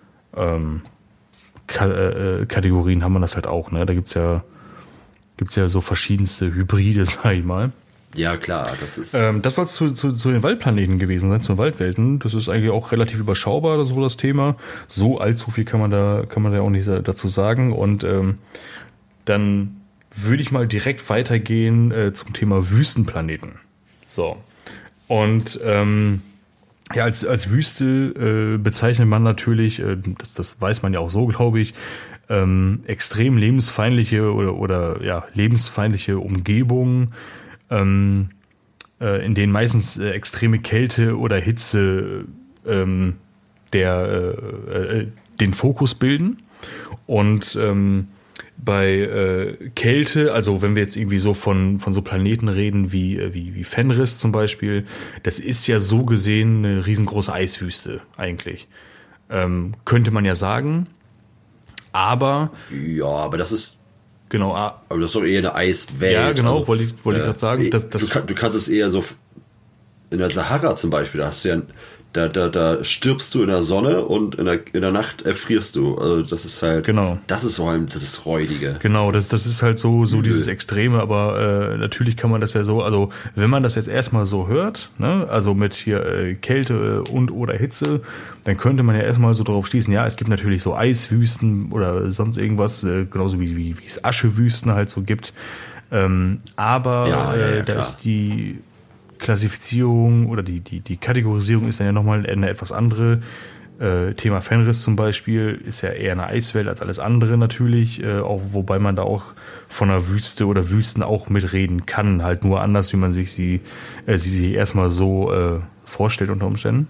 Kategorien haben wir das halt auch, ne? Da gibt's ja so verschiedenste Hybride, sag ich mal. Ja, klar, das ist. Das soll zu den Waldplaneten gewesen sein, zu den Waldwelten. Das ist eigentlich auch relativ überschaubar, so das Thema. So allzu viel kann man da auch nicht dazu sagen. Und dann würde ich mal direkt weitergehen zum Thema Wüstenplaneten. So. Und als Wüste bezeichnet man natürlich, das weiß man ja auch so, glaube ich, extrem lebensfeindliche oder lebensfeindliche Umgebungen, in denen meistens extreme Kälte oder Hitze den Fokus bilden. Und bei Kälte, also wenn wir jetzt irgendwie so von so Planeten reden wie Fenris zum Beispiel, das ist ja so gesehen eine riesengroße Eiswüste eigentlich. Könnte man ja sagen. Aber das ist genau. Aber das ist doch eher eine Eiswelt. Ja, genau, also, wollte ich gerade sagen. Du kannst es eher so in der Sahara zum Beispiel, da hast du ja, da stirbst du in der Sonne und in der Nacht erfrierst du. Also das ist halt, genau. Das ist vor allem das Räudige. Genau, das ist halt so dieses Extreme, aber natürlich kann man das ja so, also wenn man das jetzt erstmal so hört, ne, also mit hier Kälte und oder Hitze, dann könnte man ja erstmal so drauf schließen, ja, es gibt natürlich so Eiswüsten oder sonst irgendwas, genauso wie es Aschewüsten halt so gibt. Aber da ist die Klassifizierung oder die Kategorisierung ist dann ja nochmal eine etwas andere. Thema Fenris zum Beispiel ist ja eher eine Eiswelt als alles andere natürlich, auch wobei man da auch von einer Wüste oder Wüsten auch mitreden kann, halt nur anders, wie man sich sie erstmal so vorstellt unter Umständen.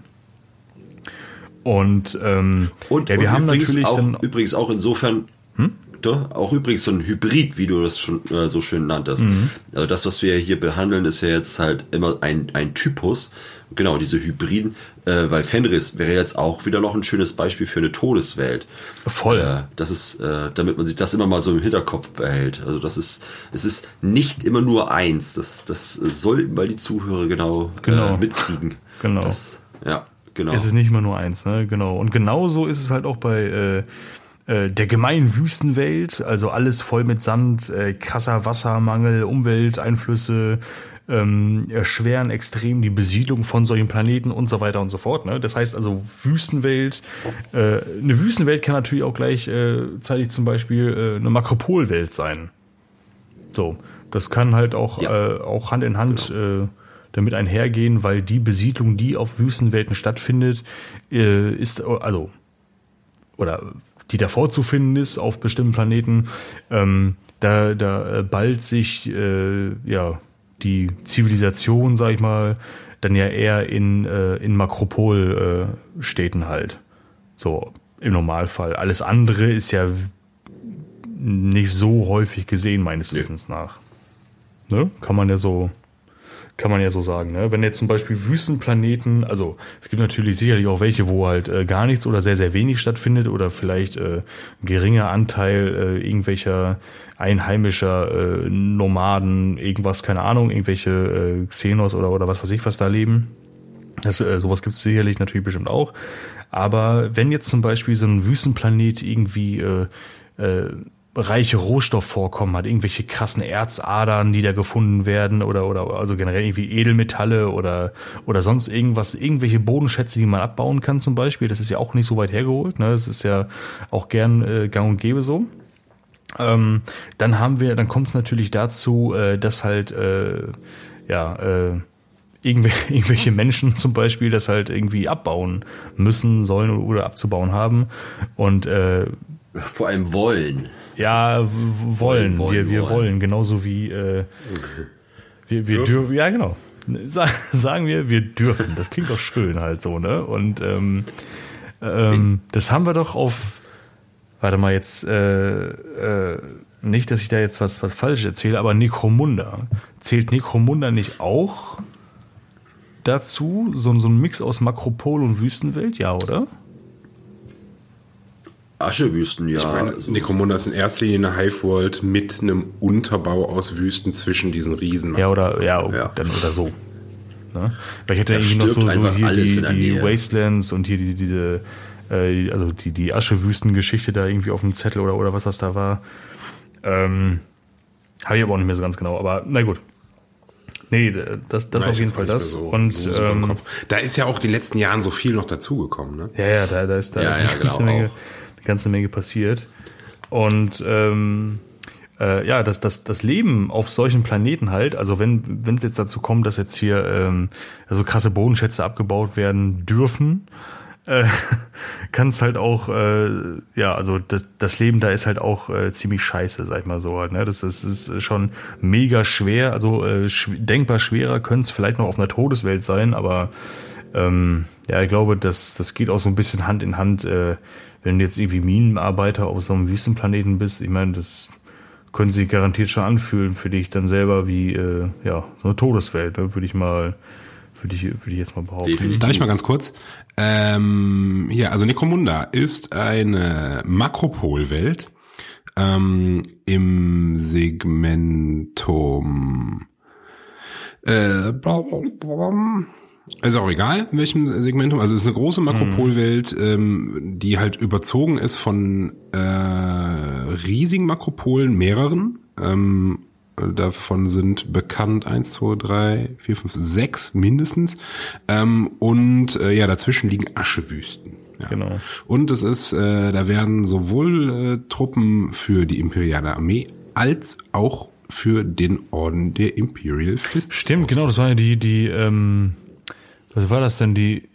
Und wir haben natürlich übrigens auch insofern auch übrigens so ein Hybrid, wie du das schon so schön nanntest. Mhm. Also das, was wir hier behandeln, ist ja jetzt halt immer ein Typus. Genau, diese Hybriden, weil Fenris wäre jetzt auch wieder noch ein schönes Beispiel für eine Todeswelt. Voll. Das ist, damit man sich das immer mal so im Hinterkopf behält. Also es ist nicht immer nur eins. Das sollten mal die Zuhörer genau mitkriegen. Genau. Genau. Es ist nicht immer nur eins, ne? Genau. Und genauso ist es halt auch bei der gemeinen Wüstenwelt, also alles voll mit Sand, krasser Wassermangel, Umwelteinflüsse, erschweren extrem die Besiedlung von solchen Planeten und so weiter und so fort. Ne? Das heißt also Wüstenwelt, eine Wüstenwelt kann natürlich auch gleichzeitig zum Beispiel eine Makropolwelt sein. So, das kann halt auch Hand in Hand damit einhergehen, weil die Besiedlung, die auf Wüstenwelten stattfindet, die davor zu finden ist auf bestimmten Planeten, da ballt sich die Zivilisation, sag ich mal, dann ja eher in Makropolstädten halt. So im Normalfall. Alles andere ist ja nicht so häufig gesehen, meines Wissens nach. Ne? Kann man ja so sagen, ne? Wenn jetzt zum Beispiel Wüstenplaneten, also es gibt natürlich sicherlich auch welche, wo halt gar nichts oder sehr, sehr wenig stattfindet oder vielleicht ein geringer Anteil irgendwelcher einheimischer Nomaden, irgendwas, keine Ahnung, irgendwelche Xenos oder was weiß ich was da leben. Sowas gibt es sicherlich natürlich bestimmt auch. Aber wenn jetzt zum Beispiel so ein Wüstenplanet irgendwie reiche Rohstoffvorkommen hat, irgendwelche krassen Erzadern, die da gefunden werden oder also generell irgendwie Edelmetalle oder sonst irgendwas, irgendwelche Bodenschätze, die man abbauen kann zum Beispiel, das ist ja auch nicht so weit hergeholt, ne? Das ist ja auch gern gang und gäbe so. Dann kommt es natürlich dazu, dass halt irgendwelche Menschen zum Beispiel das halt irgendwie abbauen müssen, sollen oder abzubauen haben und vor allem wollen. Ja, wollen. Wir wollen, genauso wie wir dürfen. Ja, genau. Sagen wir dürfen. Das klingt doch schön halt so, ne? Und das haben wir doch auf. Warte mal jetzt. Nicht, dass ich da jetzt was Falsches erzähle, aber Necromunda. Zählt Necromunda nicht auch dazu? So ein Mix aus Makropol und Wüstenwelt, ja, oder? Aschewüsten, ja. Ich meine, Necromunda ist in erster Linie eine Hive-World mit einem Unterbau aus Wüsten zwischen diesen Riesen. Ja, dann oder so. Ne? Weil ich hätte irgendwie noch so hier die Wastelands und hier diese Aschewüsten-Geschichte da irgendwie auf dem Zettel oder was das da war. Habe ich aber auch nicht mehr so ganz genau. Aber na gut. Nee, das auf jeden Fall das. So, und so da ist ja auch in den letzten Jahren so viel noch dazugekommen, ne? Ja, da ist eine ganze Menge passiert. Und das Leben auf solchen Planeten halt, also wenn es jetzt dazu kommt, dass jetzt hier so krasse Bodenschätze abgebaut werden dürfen, kann es halt auch, also das Leben da ist halt auch ziemlich scheiße, sag ich mal so halt, ne? Das ist schon mega schwer, also denkbar schwerer könnte es vielleicht noch auf einer Todeswelt sein, aber ich glaube, das geht auch so ein bisschen Hand in Hand, wenn du jetzt irgendwie Minenarbeiter auf so einem Wüstenplaneten bist, ich meine, das können sich garantiert schon anfühlen für dich dann selber wie so eine Todeswelt, ne? Würde ich jetzt mal behaupten. Definitiv. Darf ich mal ganz kurz? Also Necromunda ist eine Makropolwelt im Segmentum ist auch egal, in welchem Segmentum. Also es ist eine große Makropolwelt, die halt überzogen ist von riesigen Makropolen, mehreren. Davon sind bekannt 1, 2, 3, 4, 5, 6 mindestens. Dazwischen liegen Aschewüsten. Ja. Genau. Und es ist, da werden sowohl Truppen für die imperiale Armee als auch für den Orden der Imperial Fists. Stimmt, genau, das waren ja die was war das denn, die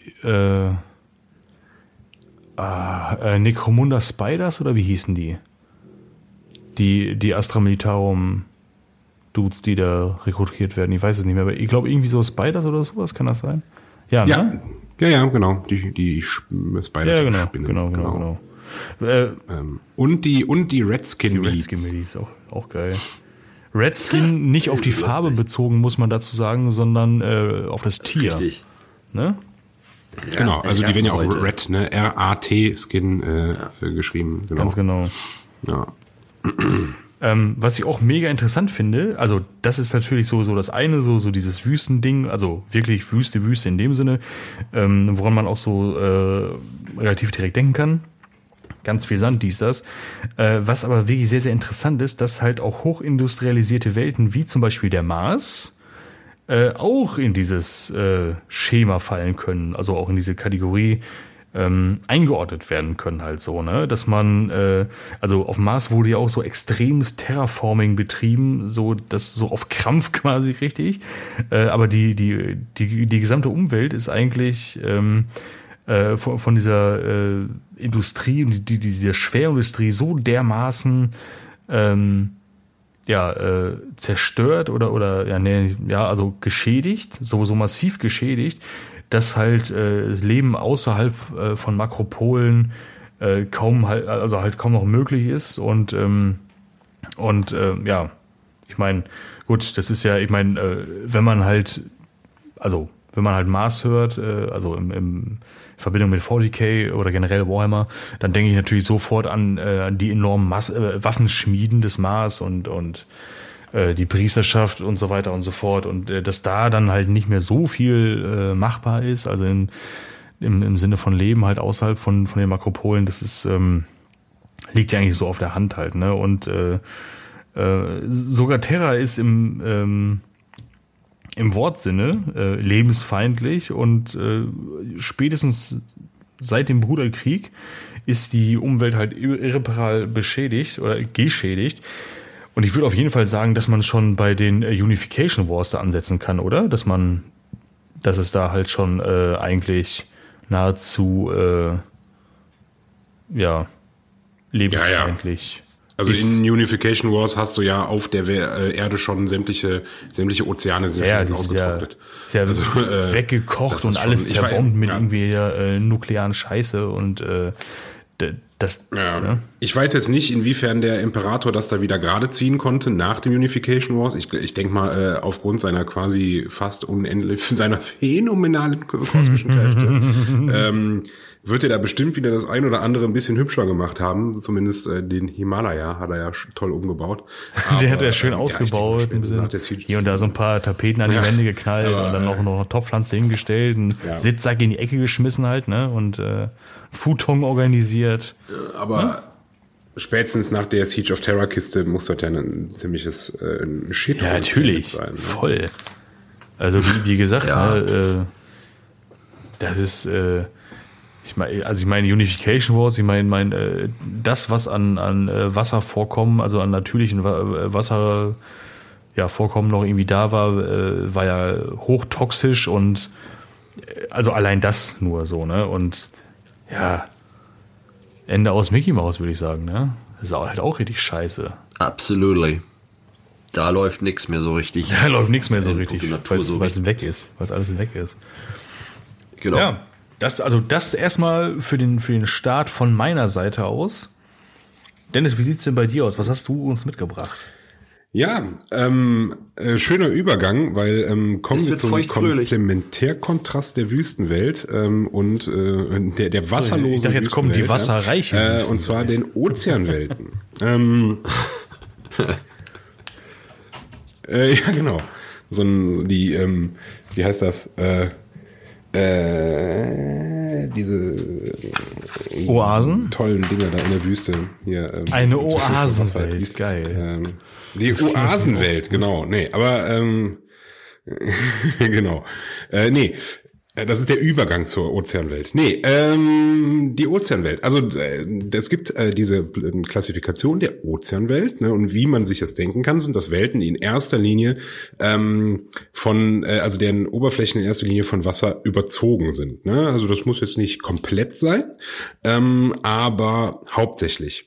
Necromunda Spiders oder wie hießen die? Die Astra Militarum Dudes, die da rekrutiert werden. Ich weiß es nicht mehr, aber ich glaube irgendwie so Spiders oder sowas, kann das sein? Ja, ne? Ja, genau. Die Spiders. Ja, genau, Spinnen. Genau. Und die Redskin Miliz. Die Redskin Miliz, auch geil. Redskin nicht auf die Farbe bezogen, muss man dazu sagen, sondern auf das Tier. Richtig. Ne? Ja, genau, also die werden ja auch Red, ne? R-A-T Skin geschrieben. Genau. Ganz genau. Ja. Was ich auch mega interessant finde, also das ist natürlich so das eine, so dieses Wüstending, also wirklich Wüste in dem Sinne, woran man auch so relativ direkt denken kann. Ganz viel Sand, das. Was aber wirklich sehr, sehr interessant ist, dass halt auch hochindustrialisierte Welten, wie zum Beispiel der Mars, auch in dieses Schema fallen können, also auch in diese Kategorie eingeordnet werden können halt so, ne, dass man, also auf Mars wurde ja auch so extremes Terraforming betrieben, so das so auf Krampf quasi richtig, aber die gesamte Umwelt ist eigentlich von dieser Industrie und dieser Schwerindustrie so dermaßen zerstört also geschädigt, so massiv geschädigt, dass halt Leben außerhalb von Makropolen kaum noch möglich ist und ich meine, gut, das ist ja, ich meine, wenn man halt Mars hört, also in Verbindung mit 40k oder generell Warhammer, dann denke ich natürlich sofort an die enormen Waffenschmieden des Mars und die Priesterschaft und so weiter und so fort und dass da dann halt nicht mehr so viel machbar ist, also in im Sinne von Leben halt außerhalb von den Makropolen, das ist, liegt ja eigentlich so auf der Hand halt, ne? Und sogar Terra ist im Wortsinne lebensfeindlich und spätestens seit dem Bruderkrieg ist die Umwelt halt irreparabel beschädigt oder geschädigt. Und ich würde auf jeden Fall sagen, dass man schon bei den Unification Wars da ansetzen kann, oder? Dass es da halt schon eigentlich nahezu lebensfeindlich. Ja. Also in Unification Wars hast du ja auf der Erde schon sämtliche Ozeane sind schon ausgetrocknet. Ist ja also, weggekocht und alles zerbombt mit irgendwie nuklearen Scheiße und das. Ja. Ne? Ich weiß jetzt nicht, inwiefern der Imperator das da wieder gerade ziehen konnte nach dem Unification Wars. Ich denke mal, aufgrund seiner quasi fast seiner phänomenalen kosmischen Kräfte, wird er da bestimmt wieder das ein oder andere ein bisschen hübscher gemacht haben. Zumindest den Himalaya hat er ja toll umgebaut. Aber, den hat er schön ausgebaut. Ein bisschen hier und da so ein paar Tapeten an die Wände geknallt und dann noch eine Topfpflanze hingestellt, einen Sitzsack in die Ecke geschmissen halt, ne? Und Futon organisiert. Aber spätestens nach der Siege of Terra Kiste muss das ja ein ziemliches Shit ja, natürlich. Sein. Ne? Voll. Also wie gesagt, ne, das ist ich meine Unification Wars, ich meine das, was an Wasservorkommen, also an natürlichen Wasservorkommen noch irgendwie da war ja hochtoxisch und also allein das nur so, ne? Und ja, Ende aus Mickey Mouse, würde ich sagen, ne? Das ist halt auch richtig scheiße. Absolutely. Da läuft nichts mehr so richtig. Da läuft nichts mehr so richtig, weil es weg ist, weil es alles weg ist. Genau. Ja. Das erstmal für den Start von meiner Seite aus. Dennis, wie sieht's denn bei dir aus? Was hast du uns mitgebracht? Ja, schöner Übergang, weil kommen wir zum Komplementärkontrast der Wüstenwelt und der wasserlosen Ich dachte, jetzt kommen die wasserreichen Wüstenwelt. Und zwar den Ozeanwelten. Ja, genau. Wie heißt das? Diese Oasen? Tollen Dinger da in der Wüste. Hier, eine Oasenwelt, geil. Die Oasenwelt, genau. Nee, aber genau. Das ist der Übergang zur Ozeanwelt. Die Ozeanwelt. Also es gibt diese Klassifikation der Ozeanwelt, ne, und wie man sich das denken kann, sind das Welten, die in erster Linie also deren Oberflächen in erster Linie von Wasser überzogen sind. Ne? Also das muss jetzt nicht komplett sein, aber hauptsächlich.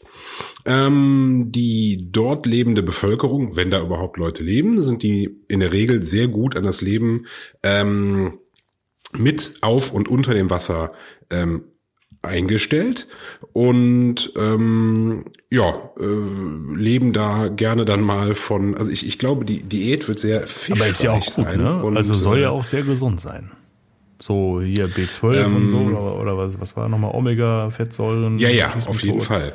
Die dort lebende Bevölkerung, wenn da überhaupt Leute leben, sind die in der Regel sehr gut an das Leben mit auf und unter dem Wasser eingestellt und leben da gerne dann mal von, also ich glaube, die Diät wird sehr fischreich aber ist ja auch gut, sein, ne? Und, also soll ja auch sehr gesund sein. So hier B12 und so oder was war nochmal Omega-Fettsäuren? Ja, auf jeden Fall.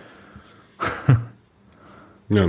Ja.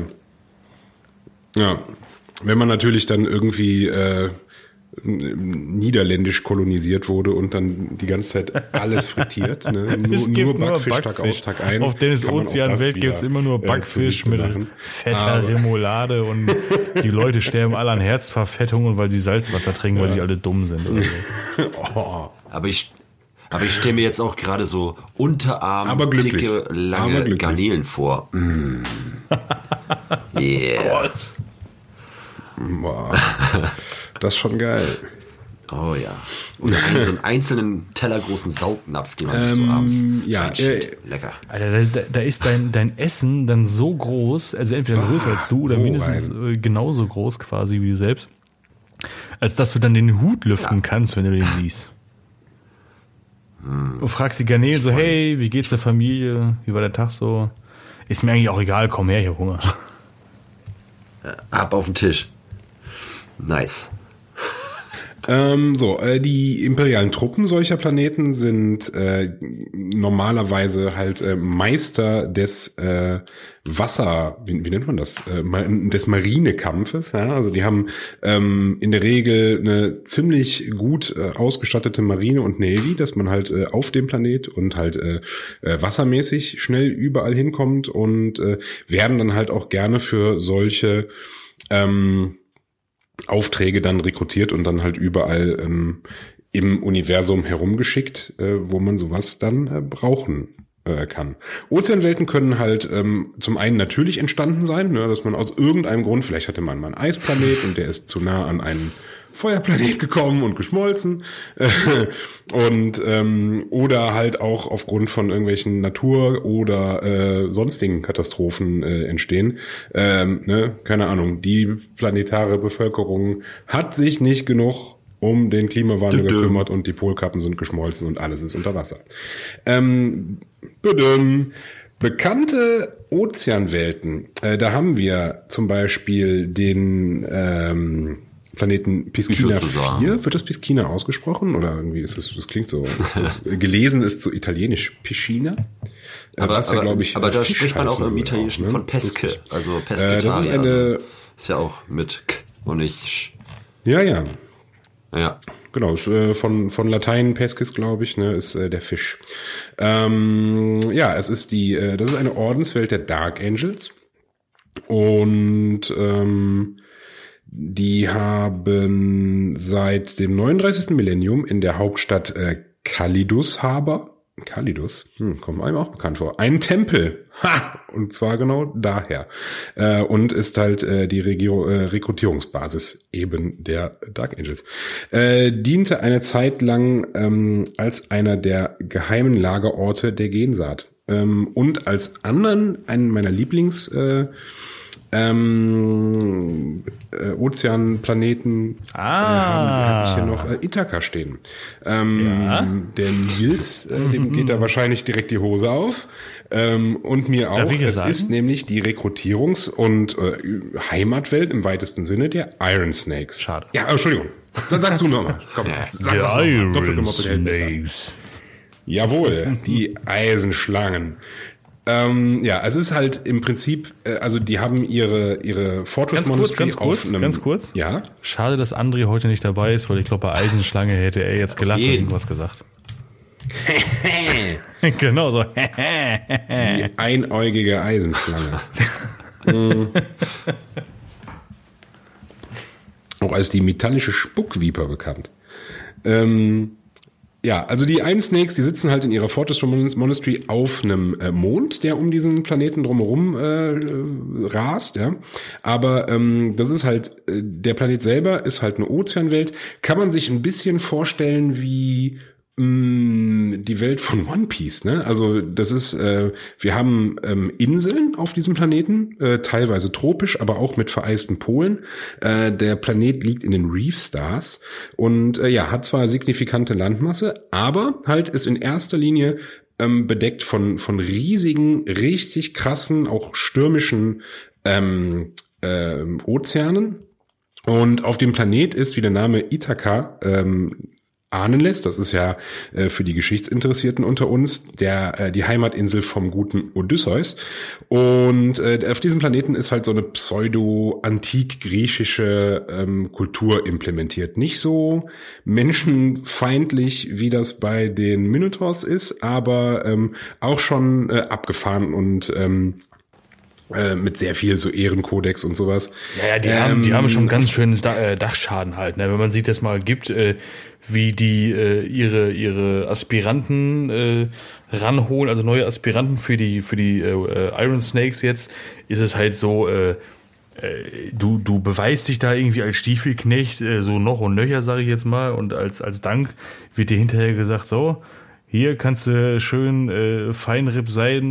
Wenn man natürlich dann irgendwie niederländisch kolonisiert wurde und dann die ganze Zeit alles frittiert. Ne? Nur Backfisch Tag aus, Tag ein. Auf Dennis Ozeanwelt gibt's immer nur Backfisch mit fetter Remoulade und die Leute sterben alle an Herzverfettungen, weil sie Salzwasser trinken, weil sie alle dumm sind. Oder so. Aber ich stelle mir jetzt auch gerade so dicke, lange Garnelen vor. Mm. Yeah. Gott. Boah, das ist schon geil. Oh ja. Und so einen einzelnen tellergroßen Saugnapf, den man sich so abends lecker. Alter, da ist dein Essen dann so groß, also entweder größer als du oder mindestens genauso groß quasi wie du selbst, als dass du dann den Hut lüften kannst, wenn du den siehst. Und fragst die Garnelen so, hey, wie geht's der Familie? Wie war der Tag so? Ist mir eigentlich auch egal, komm her, ich hab Hunger. Ab auf den Tisch. Nice. Die imperialen Truppen solcher Planeten sind normalerweise halt Meister des Wasser, wie nennt man das? Des Marinekampfes. Ja? Also die haben in der Regel eine ziemlich gut ausgestattete Marine und Navy, dass man halt auf dem Planet und halt wassermäßig schnell überall hinkommt und werden dann halt auch gerne für solche Aufträge dann rekrutiert und dann halt überall im Universum herumgeschickt, wo man sowas dann brauchen kann. Ozeanwelten können halt zum einen natürlich entstanden sein, ne, dass man aus irgendeinem Grund, vielleicht hatte man mal einen Eisplanet und der ist zu nah an einen Feuerplanet gekommen und geschmolzen und oder halt auch aufgrund von irgendwelchen Natur- oder sonstigen Katastrophen entstehen. Keine Ahnung, die planetare Bevölkerung hat sich nicht genug um den Klimawandel gekümmert und die Polkappen sind geschmolzen und alles ist unter Wasser. Bekannte Ozeanwelten, da haben wir zum Beispiel den Planeten Piscina 4. Wird das Piscina ausgesprochen? Oder irgendwie ist das klingt so. Gelesen ist so italienisch Piscina. Aber da spricht man auch im Italienischen von Pesche. Also Pescetarier. Das ist ja auch mit K und nicht Sch. Ja. Ja. Genau, ist, von Latein Pescis, glaube ich, ne, ist der Fisch. Es ist das ist eine Ordenswelt der Dark Angels. Und die haben seit dem 39. Millennium in der Hauptstadt Calidus, kommt einem auch bekannt vor, einen Tempel. Und zwar genau daher. Und ist halt die Rekrutierungsbasis eben der Dark Angels. Diente eine Zeit lang als einer der geheimen Lagerorte der Gensaat. Und als einen meiner Lieblings Ozeanplaneten habe ich hier noch Ithaka stehen. Der Nils, dem geht da wahrscheinlich direkt die Hose auf. Und mir auch. Es ist nämlich die Rekrutierungs- und Heimatwelt im weitesten Sinne der Iron Snakes. Schade. Ja, Entschuldigung. Sagst du nochmal. Komm, sag's noch. Iron Snakes. Jawohl, die Eisenschlangen. Es ist halt im Prinzip, also die haben ihre Fortress Monastery ganz kurz. Ja. Schade, dass André heute nicht dabei ist, weil ich glaube, bei Eisenschlange hätte er jetzt gelacht und irgendwas gesagt. Genau so. Die einäugige Eisenschlange. Auch als die metallische Spuckviper bekannt. Also die Iron Snakes, die sitzen halt in ihrer Fortress Monastery auf einem Mond, der um diesen Planeten drumherum rast, ja. Aber das ist halt, der Planet selber ist halt eine Ozeanwelt. Kann man sich ein bisschen vorstellen wie die Welt von One Piece, ne? Also das ist, wir haben Inseln auf diesem Planeten, teilweise tropisch, aber auch mit vereisten Polen. Der Planet liegt in den Reef Stars und hat zwar signifikante Landmasse, aber halt ist in erster Linie bedeckt von riesigen, richtig krassen, auch stürmischen Ozeanen. Und auf dem Planet ist, wie der Name Ithaka ahnen lässt, das ist ja für die Geschichtsinteressierten unter uns die Heimatinsel vom guten Odysseus. Und auf diesem Planeten ist halt so eine pseudo-antik-griechische Kultur implementiert. Nicht so menschenfeindlich, wie das bei den Minotaurs ist, aber auch schon abgefahren und mit sehr viel so Ehrenkodex und sowas. Ja, die haben schon ganz schön Dachschaden halt, ne? Wenn man sich das mal gibt, wie die ihre Aspiranten ranholen, also neue Aspiranten für die Iron Snakes jetzt, ist es halt so, du beweist dich da irgendwie als Stiefelknecht, so noch und nöcher, sage ich jetzt mal, und als Dank wird dir hinterher gesagt, so, hier kannst du schön Feinripp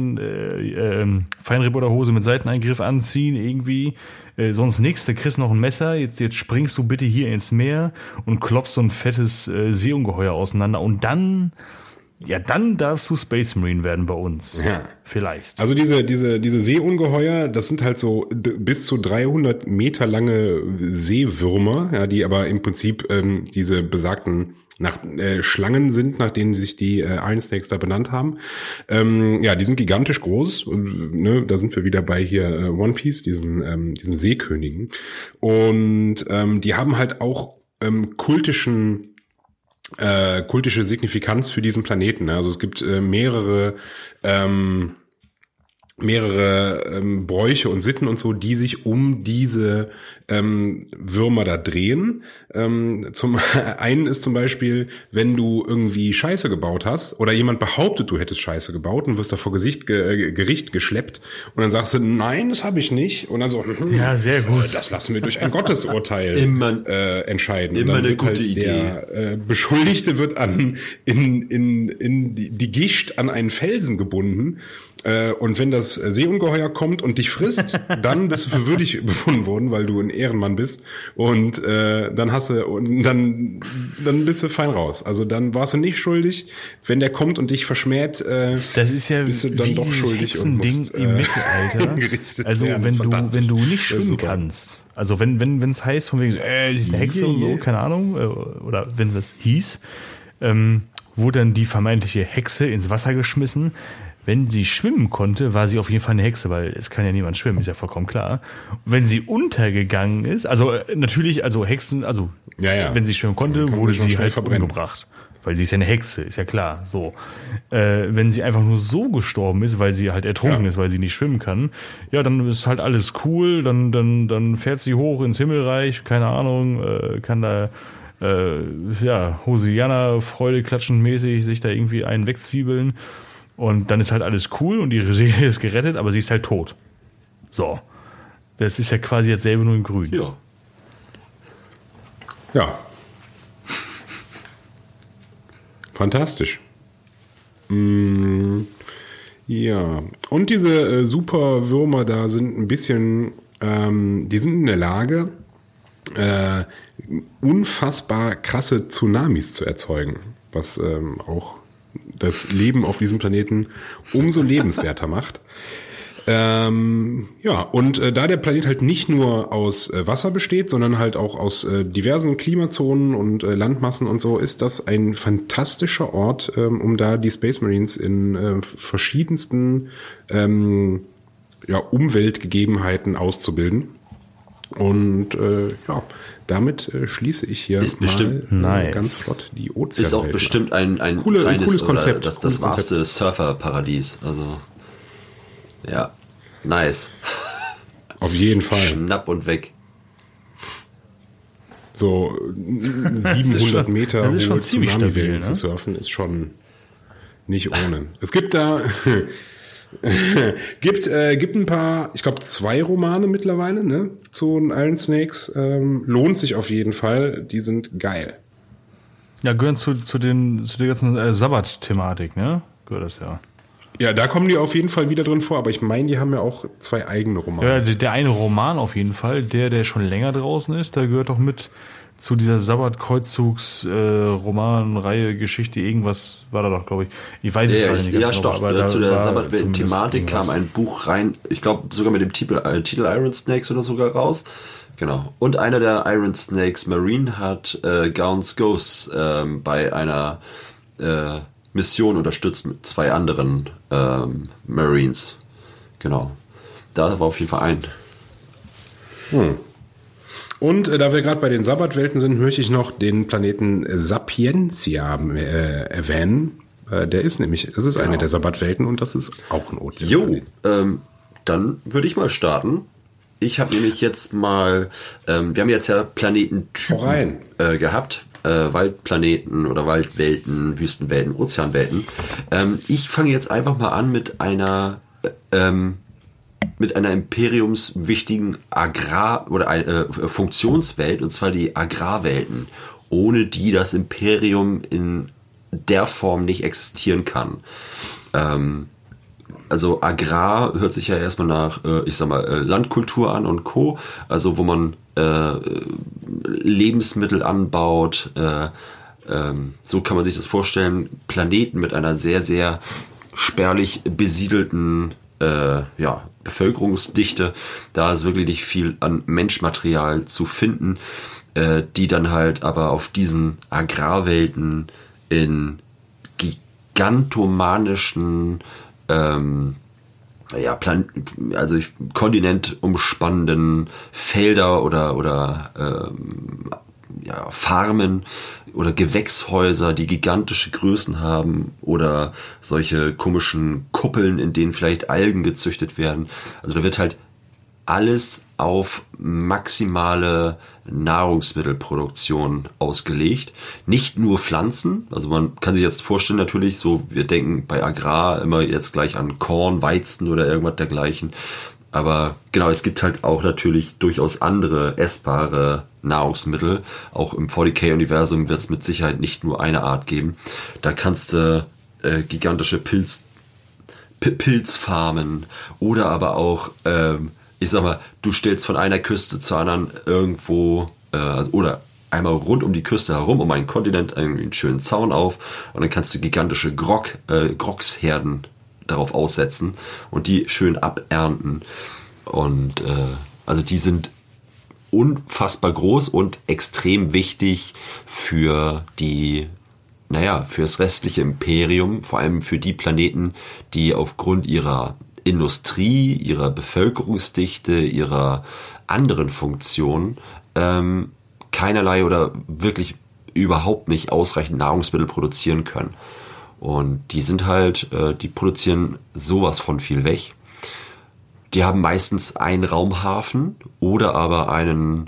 oder Hose mit Seiteneingriff anziehen irgendwie. Sonst nix, du kriegst noch ein Messer. Jetzt springst du bitte hier ins Meer und klopfst so ein fettes Seeungeheuer auseinander. Und dann Ja, dann darfst du Space Marine werden bei uns. Ja. Vielleicht. Also diese Seeungeheuer, das sind halt so bis zu 300 Meter lange Seewürmer, ja, die aber im Prinzip diese besagten Schlangen sind, nach denen sich die Iron Snakes da benannt haben. Ja, die sind gigantisch groß. Ne? Da sind wir wieder bei hier One Piece, diesen Seekönigen. Und die haben halt auch kultische Signifikanz für diesen Planeten. Also es gibt mehrere Bräuche und Sitten und so, die sich um diese Würmer da drehen. Zum einen ist zum Beispiel, wenn du irgendwie Scheiße gebaut hast oder jemand behauptet, du hättest Scheiße gebaut und wirst da vor Gericht geschleppt und dann sagst du, nein, das habe ich nicht. Und dann so, ja, sehr gut. Das lassen wir durch ein Gottesurteil entscheiden. Immer und dann eine gute halt Idee. Der Beschuldigte wird in die Gischt an einen Felsen gebunden. Und wenn das Seeungeheuer kommt und dich frisst, dann bist du für würdig befunden worden, weil du ein Ehrenmann bist. Und dann bist du fein raus. Also dann warst du nicht schuldig. Wenn der kommt und dich verschmäht, das ist ja bist du dann wie doch schuldig und musst im Mittelalter. Also wenn du nicht schwimmen kannst, also wenn es heißt von wegen, die ist eine Hexe und so, keine Ahnung, oder wenn es hieß, wurde dann die vermeintliche Hexe ins Wasser geschmissen. Wenn sie schwimmen konnte, war sie auf jeden Fall eine Hexe, weil es kann ja niemand schwimmen, ist ja vollkommen klar. Wenn sie untergegangen ist, also natürlich, also Hexen, also wenn sie schwimmen konnte, wurde sie halt umgebracht. Weil sie ist ja eine Hexe, ist ja klar. So, wenn sie einfach nur so gestorben ist, weil sie halt ertrunken ist, weil sie nicht schwimmen kann, ja, dann ist halt alles cool, dann fährt sie hoch ins Himmelreich, keine Ahnung, kann da Hosianna Freude klatschend mäßig sich da irgendwie einen wegzwiebeln. Und dann ist halt alles cool und ihre Seele ist gerettet, aber sie ist halt tot. So. Das ist ja quasi dasselbe nur in grün. Ja. Ja. Fantastisch. Ja. Und diese Superwürmer da sind ein bisschen, die sind in der Lage, unfassbar krasse Tsunamis zu erzeugen. Was auch das Leben auf diesem Planeten umso lebenswerter macht. Da der Planet halt nicht nur aus Wasser besteht, sondern halt auch aus diversen Klimazonen und Landmassen und so, ist das ein fantastischer Ort, um da die Space Marines in verschiedensten Umweltgegebenheiten auszubilden. Und damit schließe ich hier ganz flott die Ozeanwelt. Ist auch bestimmt ein cooles Konzept. Das wahrste Surferparadies. Also ja, nice. Auf jeden Fall. Schnapp und weg. So 700 Meter hohe Tsunami-Wellen zu surfen ist schon nicht ohne. Es gibt da gibt ein paar, ich glaube 2 Romane mittlerweile, ne, zu den Iron Snakes. Lohnt sich auf jeden Fall. Die sind geil. Ja, gehören zu der ganzen Sabbat-Thematik, ne? Gehört das ja. Ja, da kommen die auf jeden Fall wieder drin vor, aber ich meine, die haben ja auch 2 eigene Romane. Ja, der eine Roman auf jeden Fall, der schon länger draußen ist, der gehört doch mit zu dieser Sabbat-Kreuzzugs-Roman-Reihe, Geschichte, irgendwas war da doch, glaube ich. Ich weiß es gerade nicht ganz genau. Aber zu der Sabbat-Thematik kam ein Buch rein, ich glaube sogar mit dem Titel Iron Snakes oder sogar raus. Genau. Und einer der Iron Snakes Marine hat Gaunt's Ghosts bei einer Mission unterstützt mit 2 anderen Marines. Genau. Da war auf jeden Fall ein. Und da wir gerade bei den Sabbatwelten sind, möchte ich noch den Planeten Sapientia erwähnen. Der ist nämlich, das ist eine der Sabbatwelten und das ist auch ein Ozean. Jo, dann würde ich mal starten. Ich habe nämlich jetzt mal, wir haben jetzt ja Planetentypen gehabt. Waldplaneten oder Waldwelten, Wüstenwelten, Ozeanwelten. Ich fange jetzt einfach mal an mit einer imperiumswichtigen Agrar- oder Funktionswelt, und zwar die Agrarwelten, ohne die das Imperium in der Form nicht existieren kann. Also Agrar hört sich ja erstmal nach, Landkultur an und Co., also wo man Lebensmittel anbaut, So kann man sich das vorstellen, Planeten mit einer sehr, sehr spärlich besiedelten Bevölkerungsdichte. Da ist wirklich nicht viel an Menschmaterial zu finden, die dann halt aber auf diesen Agrarwelten in gigantomanischen Kontinent umspannenden Felder oder Farmen oder Gewächshäuser, die gigantische Größen haben oder solche komischen Kuppeln, in denen vielleicht Algen gezüchtet werden. Also da wird halt alles auf maximale Nahrungsmittelproduktion ausgelegt. Nicht nur Pflanzen, also man kann sich jetzt vorstellen natürlich, so wir denken bei Agrar immer jetzt gleich an Korn, Weizen oder irgendwas dergleichen. Aber genau, es gibt halt auch natürlich durchaus andere essbare Nahrungsmittel. Auch im 40k-Universum wird es mit Sicherheit nicht nur eine Art geben. Da kannst du gigantische Pilzfarmen oder aber auch, ich sag mal, du stellst von einer Küste zur anderen irgendwo oder einmal rund um die Küste herum, um einen Kontinent, einen schönen Zaun auf und dann kannst du gigantische Grogsherden darauf aussetzen und die schön abernten. Und also die sind unfassbar groß und extrem wichtig für das restliche Imperium, vor allem für die Planeten, die aufgrund ihrer Industrie, ihrer Bevölkerungsdichte, ihrer anderen Funktionen keinerlei oder wirklich überhaupt nicht ausreichend Nahrungsmittel produzieren können. Und die sind halt, die produzieren sowas von viel weg. Die haben meistens einen Raumhafen oder aber ein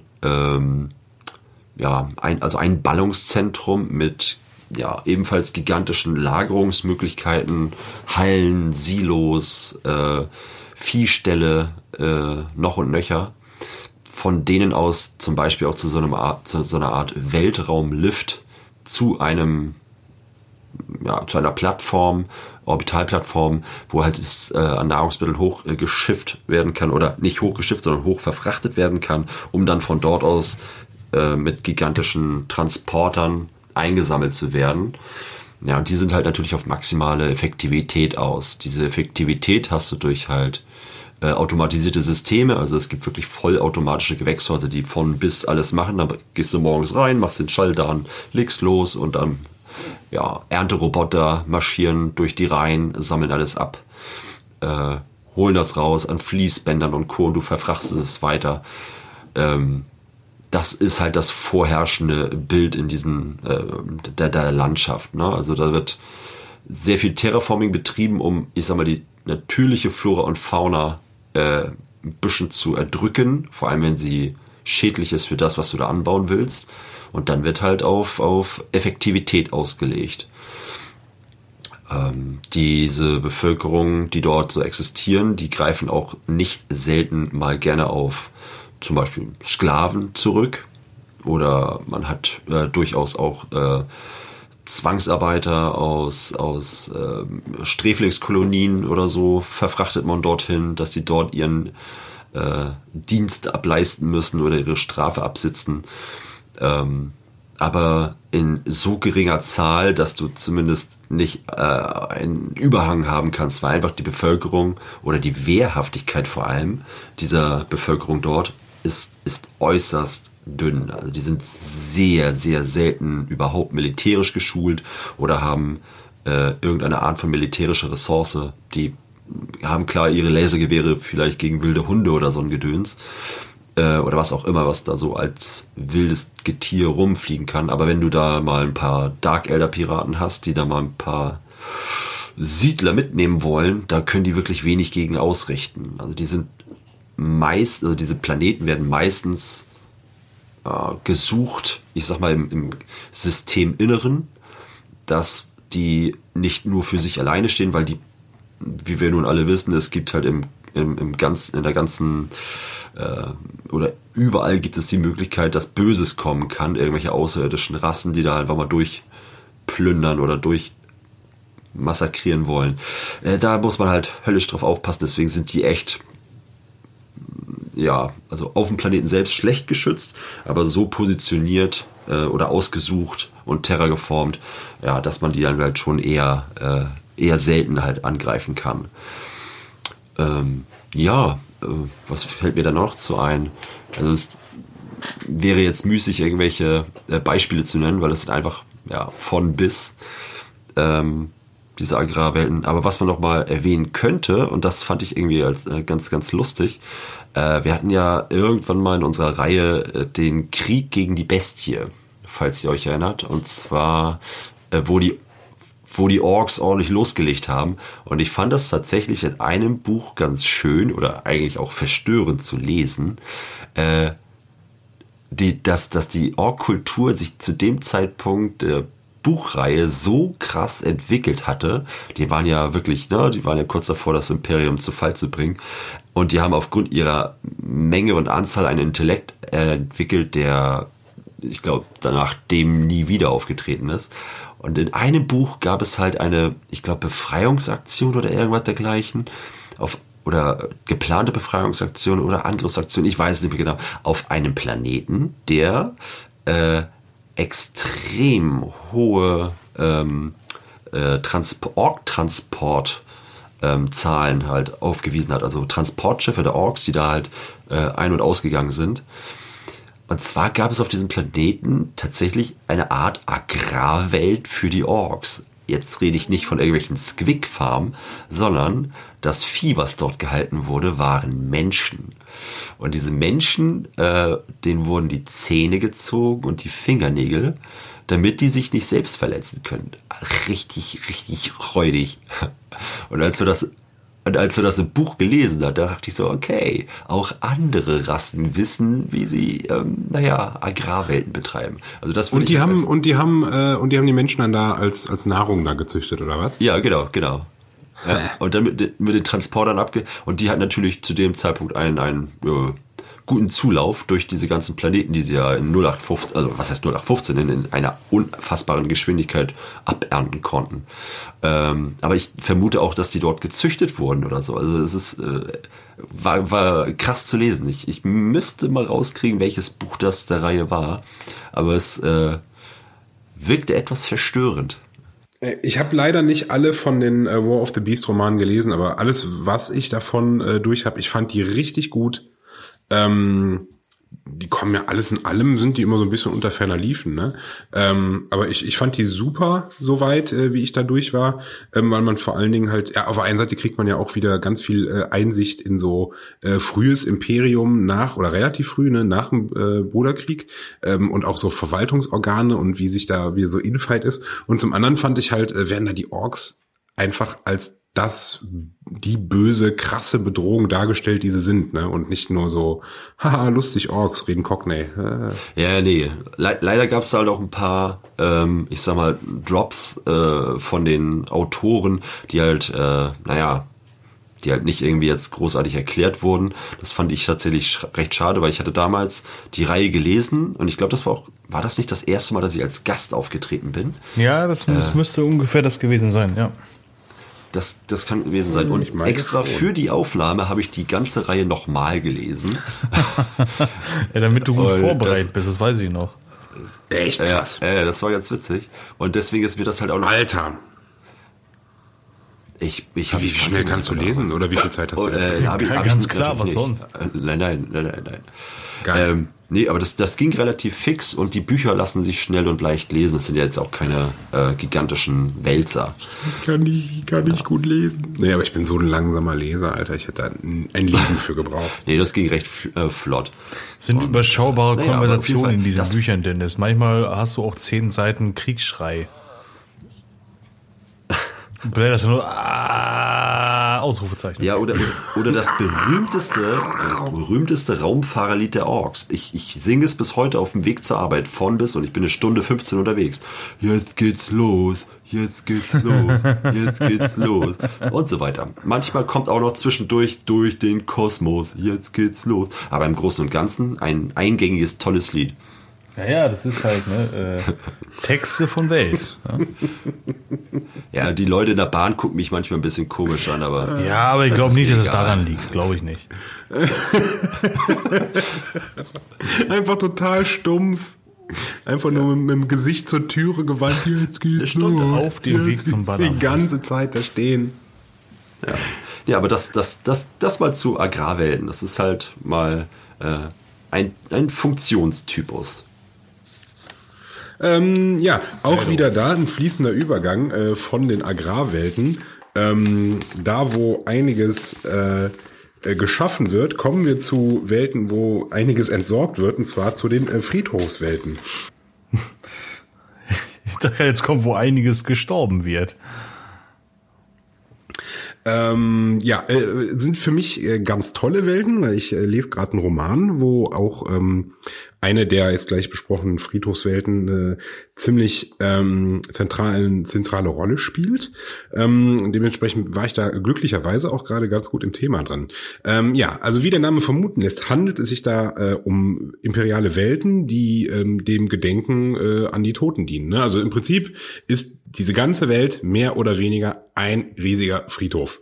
Ballungszentrum mit ebenfalls gigantischen Lagerungsmöglichkeiten, Hallen, Silos, Viehställe, noch und nöcher, von denen aus zum Beispiel auch zu so einer Art Weltraumlift zu einer Plattform, Orbitalplattform, wo halt an Nahrungsmitteln hochgeschifft werden kann oder nicht hochgeschifft, sondern hoch verfrachtet werden kann, um dann von dort aus mit gigantischen Transportern eingesammelt zu werden. Ja, und die sind halt natürlich auf maximale Effektivität aus. Diese Effektivität hast du durch halt automatisierte Systeme, also es gibt wirklich vollautomatische Gewächshäuser, die von bis alles machen. Dann gehst du morgens rein, machst den Schalter an, legst los und dann Ernteroboter marschieren durch die Reihen, sammeln alles ab, holen das raus an Fließbändern und Co. und du verfrachtest es weiter. Das ist halt das vorherrschende Bild in diesen der Landschaft. Ne? Also da wird sehr viel Terraforming betrieben, um, ich sag mal, die natürliche Flora und Fauna ein bisschen zu erdrücken, vor allem wenn sie schädlich ist für das, was du da anbauen willst. Und dann wird halt auf Effektivität ausgelegt. Diese Bevölkerung, die dort so existieren, die greifen auch nicht selten mal gerne auf zum Beispiel Sklaven zurück. Oder man hat durchaus auch Zwangsarbeiter aus Sträflingskolonien oder so, verfrachtet man dorthin, dass sie dort ihren Dienst ableisten müssen oder ihre Strafe absitzen. Aber in so geringer Zahl, dass du zumindest nicht einen Überhang haben kannst, weil einfach die Bevölkerung oder die Wehrhaftigkeit vor allem dieser Bevölkerung dort ist äußerst dünn. Also die sind sehr, sehr selten überhaupt militärisch geschult oder haben irgendeine Art von militärischer Ressource. Die haben klar ihre Lasergewehre vielleicht gegen wilde Hunde oder so ein Gedöns. Oder was auch immer, was da so als wildes Getier rumfliegen kann. Aber wenn du da mal ein paar Dark Elder Piraten hast, die da mal ein paar Siedler mitnehmen wollen, da können die wirklich wenig gegen ausrichten. Also die sind diese Planeten werden meistens gesucht, ich sag mal im Systeminneren, dass die nicht nur für sich alleine stehen, weil die, wie wir nun alle wissen, es gibt halt in der ganzen oder überall gibt es die Möglichkeit, dass Böses kommen kann, irgendwelche außerirdischen Rassen, die da einfach mal durchplündern oder durchmassakrieren wollen. Da muss man halt höllisch drauf aufpassen, deswegen sind die echt also auf dem Planeten selbst schlecht geschützt, aber so positioniert oder ausgesucht und terrageformt, ja, dass man die dann halt schon eher selten halt angreifen kann. Was fällt mir da noch zu ein? Also es wäre jetzt müßig, irgendwelche Beispiele zu nennen, weil das sind einfach von bis diese Agrarwelten. Aber was man noch mal erwähnen könnte, und das fand ich irgendwie als ganz, ganz lustig, wir hatten ja irgendwann mal in unserer Reihe den Krieg gegen die Bestie, falls ihr euch erinnert, und zwar wo die Orks ordentlich losgelegt haben. Und ich fand das tatsächlich in einem Buch ganz schön oder eigentlich auch verstörend zu lesen, dass die Ork-Kultur sich zu dem Zeitpunkt der Buchreihe so krass entwickelt hatte. Die waren ja wirklich, die waren ja kurz davor, das Imperium zu Fall zu bringen. Und die haben aufgrund ihrer Menge und Anzahl einen Intellekt entwickelt, der, ich glaube, danach dem nie wieder aufgetreten ist. Und in einem Buch gab es halt eine, ich glaube, Befreiungsaktion oder irgendwas dergleichen, oder geplante Befreiungsaktion oder Angriffsaktion, ich weiß es nicht mehr genau, auf einem Planeten, der extrem hohe Ork-Transport-Zahlen halt aufgewiesen hat. Also Transportschiffe der Orks, die da halt ein- und ausgegangen sind. Und zwar gab es auf diesem Planeten tatsächlich eine Art Agrarwelt für die Orks. Jetzt rede ich nicht von irgendwelchen Squig-Farmen, sondern das Vieh, was dort gehalten wurde, waren Menschen. Und diese Menschen, denen wurden die Zähne gezogen und die Fingernägel, damit die sich nicht selbst verletzen können. Richtig, richtig räudig. Und als wir das im Buch gelesen haben, da dachte ich so, okay, auch andere Rassen wissen, wie sie, Agrarwelten betreiben. Also das und die haben die Menschen dann da als Nahrung da gezüchtet, oder was? Ja, genau. Ja, und dann mit den Transportern und die hatten natürlich zu dem Zeitpunkt einen guten Zulauf durch diese ganzen Planeten, die sie ja in 0815, also was heißt 0815, in einer unfassbaren Geschwindigkeit abernten konnten. Aber ich vermute auch, dass die dort gezüchtet wurden oder so. Also es ist war krass zu lesen. Ich müsste mal rauskriegen, welches Buch das der Reihe war, aber es wirkte etwas verstörend. Ich habe leider nicht alle von den War of the Beast Romanen gelesen, aber alles, was ich davon durch habe, ich fand die richtig gut. Die kommen ja alles in allem, sind die immer so ein bisschen unter ferner Liefen, ne? Aber ich fand die super, soweit, wie ich da durch war, weil man vor allen Dingen halt, auf der einen Seite kriegt man ja auch wieder ganz viel Einsicht in so frühes Imperium oder relativ früh, ne, nach dem Bruderkrieg, und auch so Verwaltungsorgane und wie so Infight ist. Und zum anderen fand ich halt, werden da die Orks einfach als die böse, krasse Bedrohung dargestellt, die sie sind, ne? Und nicht nur so, haha, lustig, Orks, reden Cockney. Ja, nee. Leider gab es halt auch ein paar, ich sag mal, Drops von den Autoren, die halt, die halt nicht irgendwie jetzt großartig erklärt wurden. Das fand ich tatsächlich recht schade, weil ich hatte damals die Reihe gelesen und ich glaube, war das nicht das erste Mal, dass ich als Gast aufgetreten bin? Ja, das müsste ungefähr das gewesen sein, ja. Das kann gewesen sein. Und extra für die Aufnahme habe ich die ganze Reihe nochmal gelesen. Ja, damit du gut vorbereitet bist, das weiß ich noch. Echt krass. Ja, das war ganz witzig. Und deswegen ist mir das halt auch noch... Alter! Wie schnell kannst du lesen? Oder wie viel Zeit hast du? Ganz klar, was sonst? Nein. Geil. Nee, aber das ging relativ fix und die Bücher lassen sich schnell und leicht lesen. Das sind ja jetzt auch keine gigantischen Wälzer. Kann ich gut lesen. Nee, aber ich bin so ein langsamer Leser, Alter. Ich hätte da ein Leben für gebraucht. Nee, das ging recht flott. Sind überschaubare Konversationen in diesen Büchern, Dennis. Manchmal hast du auch 10 Seiten Kriegsschrei. Das ist nur Ausrufezeichen. Ja, oder das berühmteste Raumfahrerlied der Orks. Ich singe es bis heute auf dem Weg zur Arbeit von bis und ich bin 1:15 unterwegs. Jetzt geht's los, jetzt geht's los, jetzt geht's los und so weiter. Manchmal kommt auch noch zwischendurch durch den Kosmos, jetzt geht's los. Aber im Großen und Ganzen ein eingängiges, tolles Lied. Naja, das ist halt, Texte von Welt. Ne? Ja, die Leute in der Bahn gucken mich manchmal ein bisschen komisch an, aber... Ja, aber ich glaube nicht, dass es daran liegt. Glaube ich nicht. Einfach total stumpf. Einfach nur mit dem Gesicht zur Türe gewandt. Jetzt geht's los. Auf dem Weg zum Ballermann. Die ganze Zeit da stehen. Ja, aber das mal zu Agrarwelten. Das ist halt mal ein Funktionstypus. Auch wieder da ein fließender Übergang von den Agrarwelten. Da, wo einiges geschaffen wird, kommen wir zu Welten, wo einiges entsorgt wird, und zwar zu den Friedhofswelten. Ich dachte, jetzt kommt, wo einiges gestorben wird. Sind für mich ganz tolle Welten, weil ich lese gerade einen Roman, wo auch eine der jetzt gleich besprochenen Friedhofswelten ziemlich zentrale Rolle spielt. Dementsprechend war ich da glücklicherweise auch gerade ganz gut im Thema dran. Also wie der Name vermuten lässt, handelt es sich da um imperiale Welten, die dem Gedenken an die Toten dienen. Ne? Also im Prinzip ist diese ganze Welt mehr oder weniger ein riesiger Friedhof.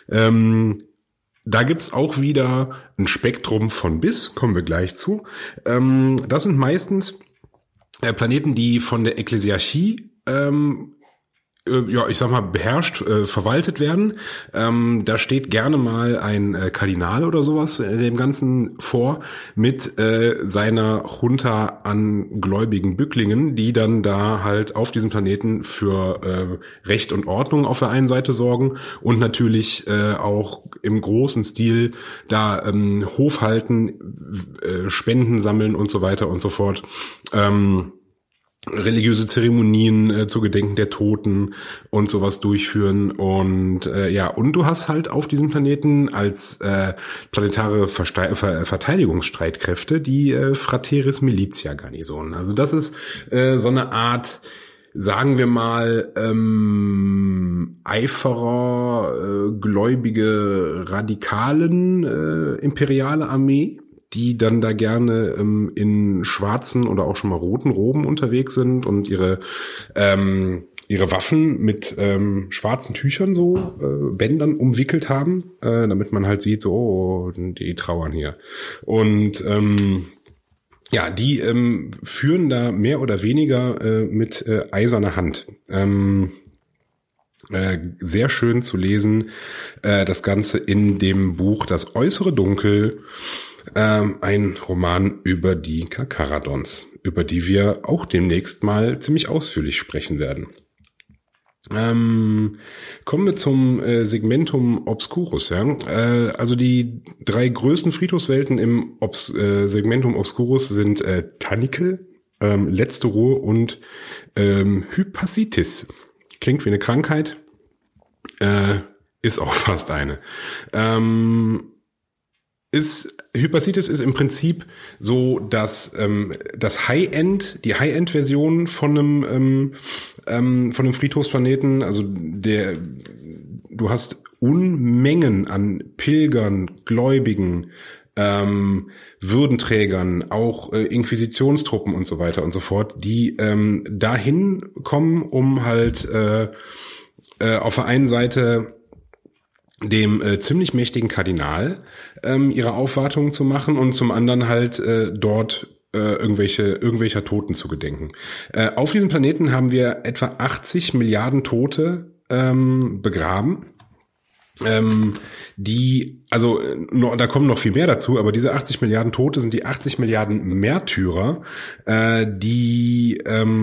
Da gibt's auch wieder ein Spektrum von bis, kommen wir gleich zu. Das sind meistens Planeten, die von der Ekklesiarchie beherrscht, verwaltet werden. Da steht gerne mal ein Kardinal oder sowas dem Ganzen vor mit seiner Junta an gläubigen Bücklingen, die dann da halt auf diesem Planeten für Recht und Ordnung auf der einen Seite sorgen und natürlich auch im großen Stil da Hof halten, Spenden sammeln und so weiter und so fort. Religiöse Zeremonien zu Gedenken der Toten und sowas durchführen und und du hast halt auf diesem Planeten als planetare Verteidigungsstreitkräfte die Frateris Militia Garnison. Also das ist so eine Art, sagen wir mal, Eiferer, gläubige Radikalen, imperiale Armee, die dann da gerne in schwarzen oder auch schon mal roten Roben unterwegs sind und ihre Waffen mit schwarzen Tüchern so Bändern umwickelt haben, damit man halt sieht, so, oh, die trauern hier. Und die führen da mehr oder weniger mit eiserner Hand. Sehr schön zu lesen, das Ganze in dem Buch Das äußere Dunkel, ein Roman über die Carcharodons, über die wir auch demnächst mal ziemlich ausführlich sprechen werden. Kommen wir zum Segmentum Obscurus. Ja? Also die 3 größten Friedhofswelten im Segmentum Obscurus sind Tannikel, Letzte Ruhe und Hypacitis. Klingt wie eine Krankheit, ist auch fast eine. Hypacitis ist im Prinzip so, dass das die High-End-Version von einem Friedhofsplaneten, also du hast Unmengen an Pilgern, Gläubigen, Würdenträgern, auch Inquisitionstruppen und so weiter und so fort, die dahin kommen, um halt auf der einen Seite dem ziemlich mächtigen Kardinal ihre Aufwartung zu machen und zum anderen halt dort irgendwelcher Toten zu gedenken. Auf diesem Planeten haben wir etwa 80 Milliarden Tote begraben. Da kommen noch viel mehr dazu, aber diese 80 Milliarden Tote sind die 80 Milliarden Märtyrer, die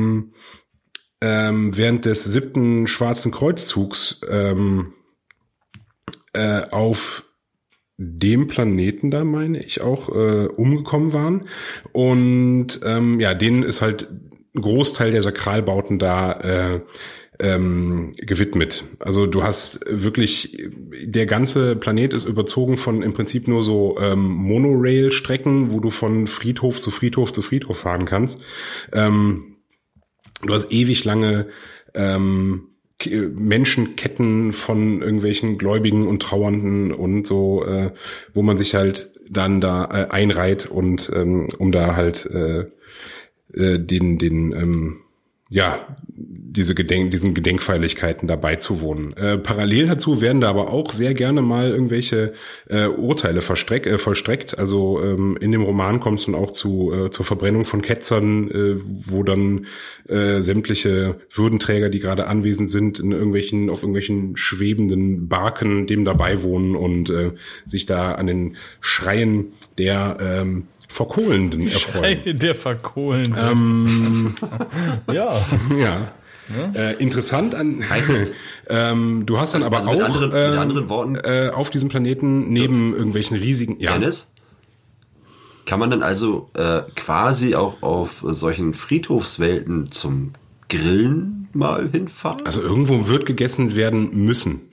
während des 7. Schwarzen Kreuzzugs auf dem Planeten da, meine ich, auch umgekommen waren. Und denen ist halt ein Großteil der Sakralbauten da gewidmet. Also du hast wirklich, der ganze Planet ist überzogen von im Prinzip nur so Monorail-Strecken, wo du von Friedhof zu Friedhof zu Friedhof fahren kannst. Du hast ewig lange Menschenketten von irgendwelchen Gläubigen und Trauernden und so, wo man sich halt dann da einreiht und um da halt diesen Gedenkfeierlichkeiten dabei zu wohnen. Parallel dazu werden da aber auch sehr gerne mal irgendwelche Urteile vollstreckt. Also in dem Roman kommt es dann auch zur Verbrennung von Ketzern, wo dann sämtliche Würdenträger, die gerade anwesend sind, auf irgendwelchen schwebenden Barken dem dabei wohnen und sich da an den Schreien der Verkohlenden erfreuen. Der Verkohlenden. Ja. Interessant heißt es, du hast dann aber also auch mit anderen Worten, auf diesem Planeten neben irgendwelchen riesigen... Dennis, kann man dann also quasi auch auf solchen Friedhofswelten zum Grillen mal hinfahren? Also irgendwo wird gegessen werden müssen.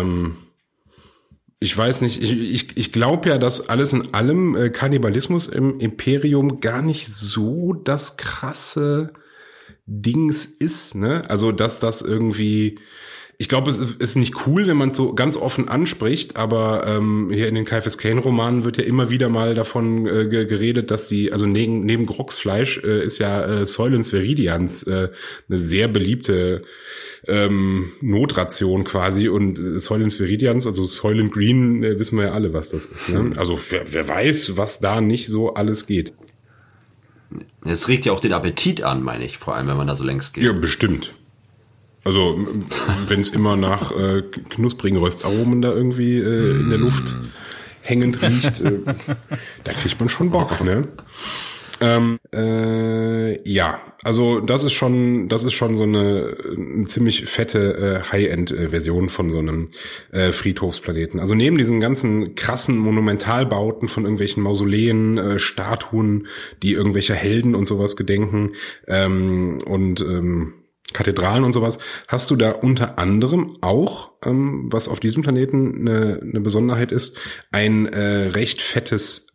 Ich weiß nicht, ich glaube ja, dass alles in allem Kannibalismus im Imperium gar nicht so das krasse Dings ist, ne? Also, dass das irgendwie, ich glaube, es ist nicht cool, wenn man es so ganz offen anspricht, aber hier in den Caiaphas Cain-Romanen wird ja immer wieder mal davon geredet, dass also neben Grocksfleisch ist ja Soylent Viridians eine sehr beliebte Notration quasi, und Soylent Viridians, also Soylent Green, wissen wir ja alle, was das ist, ne? Also wer weiß, was da nicht so alles geht. Es regt ja auch den Appetit an, meine ich, vor allem, wenn man da so längs geht. Ja, bestimmt. Also, wenn es immer nach knusprigen Röstaromen da irgendwie in der Luft hängend riecht, da kriegt man schon Bock, ne? Ja, also das ist schon so eine ziemlich fette High-End-Version von so einem Friedhofsplaneten. Also neben diesen ganzen krassen Monumentalbauten von irgendwelchen Mausoleen, Statuen, die irgendwelcher Helden und sowas gedenken, und Kathedralen und sowas, hast du da unter anderem auch, was auf diesem Planeten eine Besonderheit ist, ein recht fettes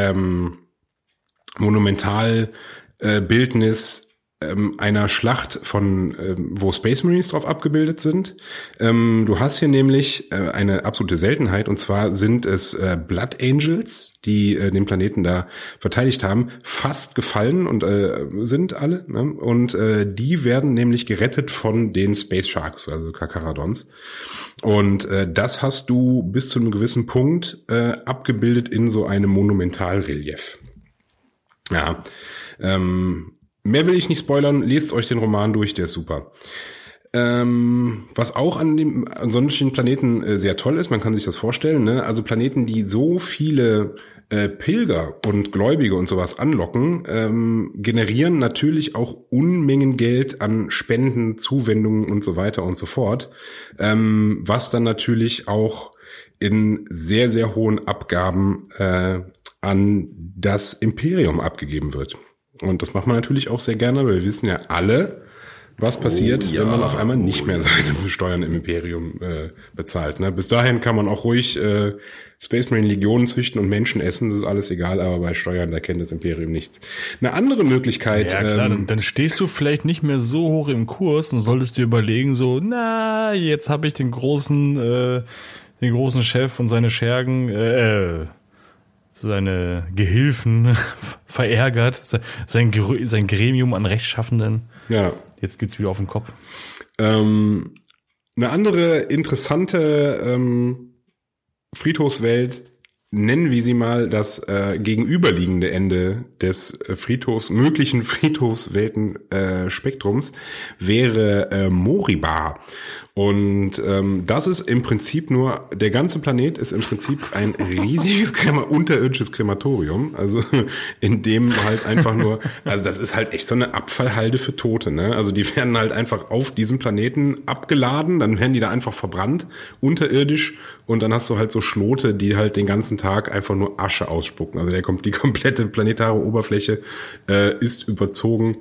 Monumentalbildnis einer Schlacht wo Space Marines drauf abgebildet sind. Du hast hier nämlich eine absolute Seltenheit, und zwar sind es Blood Angels, die den Planeten da verteidigt haben, fast gefallen und sind alle, ne? Und die werden nämlich gerettet von den Space Sharks, also Kakaradons. Und das hast du bis zu einem gewissen Punkt abgebildet in so einem Monumentalrelief. Ja, mehr will ich nicht spoilern, lest euch den Roman durch, der ist super. Was auch an solchen Planeten sehr toll ist, man kann sich das vorstellen, ne? Also Planeten, die so viele Pilger und Gläubige und sowas anlocken, generieren natürlich auch Unmengen Geld an Spenden, Zuwendungen und so weiter und so fort, was dann natürlich auch in sehr, sehr hohen Abgaben an das Imperium abgegeben wird. Und das macht man natürlich auch sehr gerne, weil wir wissen ja alle, was passiert, wenn man auf einmal nicht mehr seine Steuern im Imperium bezahlt. Ne? Bis dahin kann man auch ruhig Space Marine Legionen züchten und Menschen essen, das ist alles egal, aber bei Steuern, da kennt das Imperium nichts. Eine andere Möglichkeit... Ja klar, dann stehst du vielleicht nicht mehr so hoch im Kurs und solltest dir überlegen, so, jetzt habe ich den großen Chef und seine Schergen... seine Gehilfen verärgert, sein Gremium an Rechtschaffenden. Ja. Jetzt geht's wieder auf den Kopf. Eine andere interessante Friedhofswelt, nennen wir sie mal das gegenüberliegende Ende des möglichen Friedhofswelten-Spektrums, wäre Moriba. Und das ist im Prinzip der ganze Planet ist im Prinzip ein riesiges unterirdisches Krematorium, also in dem halt einfach nur, also das ist halt echt so eine Abfallhalde für Tote, ne? Also die werden halt einfach auf diesem Planeten abgeladen, dann werden die da einfach verbrannt, unterirdisch, und dann hast du halt so Schlote, die halt den ganzen Tag einfach nur Asche ausspucken. Also die komplette planetare Oberfläche ist überzogen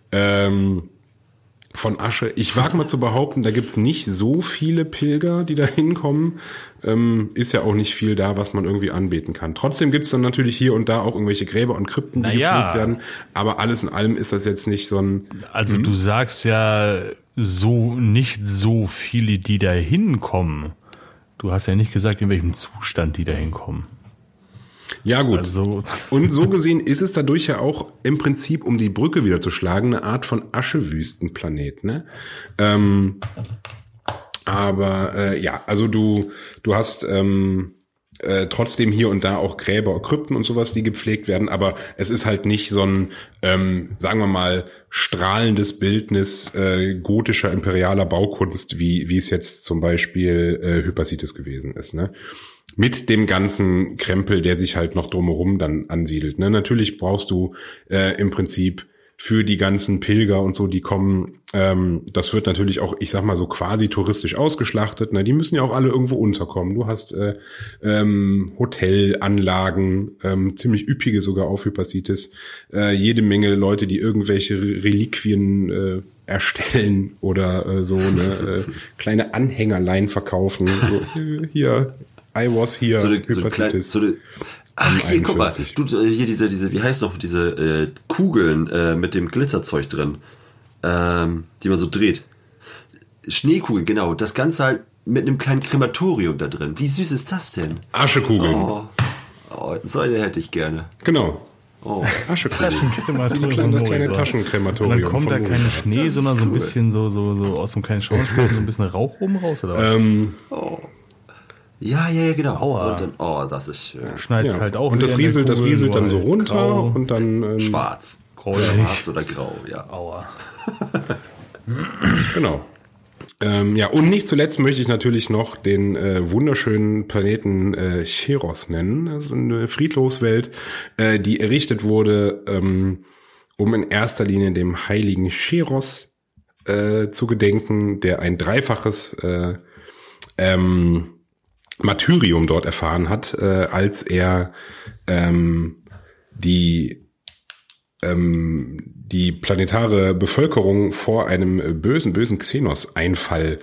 von Asche. Ich wage mal zu behaupten, da gibt's nicht so viele Pilger, die da hinkommen. Ist ja auch nicht viel da, was man irgendwie anbeten kann. Trotzdem gibt's dann natürlich hier und da auch irgendwelche Gräber und Krypten, die gepflegt werden. Aber alles in allem ist das jetzt nicht so ein... Also du sagst ja nicht so viele, die da hinkommen. Du hast ja nicht gesagt, in welchem Zustand die da hinkommen. Ja, gut. Also, und so gesehen ist es dadurch ja auch im Prinzip, um die Brücke wieder zu schlagen, eine Art von Aschewüstenplanet, ne? Also du hast trotzdem hier und da auch Gräber, Krypten und sowas, die gepflegt werden, aber es ist halt nicht so ein, sagen wir mal, strahlendes Bildnis gotischer, imperialer Baukunst, wie es jetzt zum Beispiel Hypacites gewesen ist, ne? Mit dem ganzen Krempel, der sich halt noch drumherum dann ansiedelt, ne? Natürlich brauchst du im Prinzip für die ganzen Pilger und so, die kommen, das wird natürlich auch, ich sag mal so quasi touristisch ausgeschlachtet, ne? Die müssen ja auch alle irgendwo unterkommen. Du hast Hotelanlagen, ziemlich üppige sogar auf Hypacites, jede Menge Leute, die irgendwelche Reliquien erstellen oder kleine Anhängerlein verkaufen. So, hier, I was here, Hypacites. Ach, hier, guck mal, hier diese, wie heißt noch, diese Kugeln mit dem Glitzerzeug drin, die man so dreht. Schneekugeln, genau. Das Ganze halt mit einem kleinen Krematorium da drin. Wie süß ist das denn? Aschekugeln. Oh, so eine hätte ich gerne. Genau. Oh. Taschenkrematorium. Das kleine Taschenkrematorium. Und dann kommt da kein Schnee, sondern so ein bisschen so aus dem kleinen Schornstein so ein bisschen Rauch oben raus, oder? Ja, genau. Aua. Und dann, das ist schön. Schneid's halt auch. Und das rieselt dann so runter grau, und dann schwarz. Schwarz oder grau, ja. Aua. Genau. Und nicht zuletzt möchte ich natürlich noch den wunderschönen Planeten Cheros nennen. Das ist eine Friedhofswelt, die errichtet wurde, um in erster Linie dem heiligen Cheros zu gedenken, der ein dreifaches Martyrium dort erfahren hat, als er die planetare Bevölkerung vor einem bösen Xenos-Einfall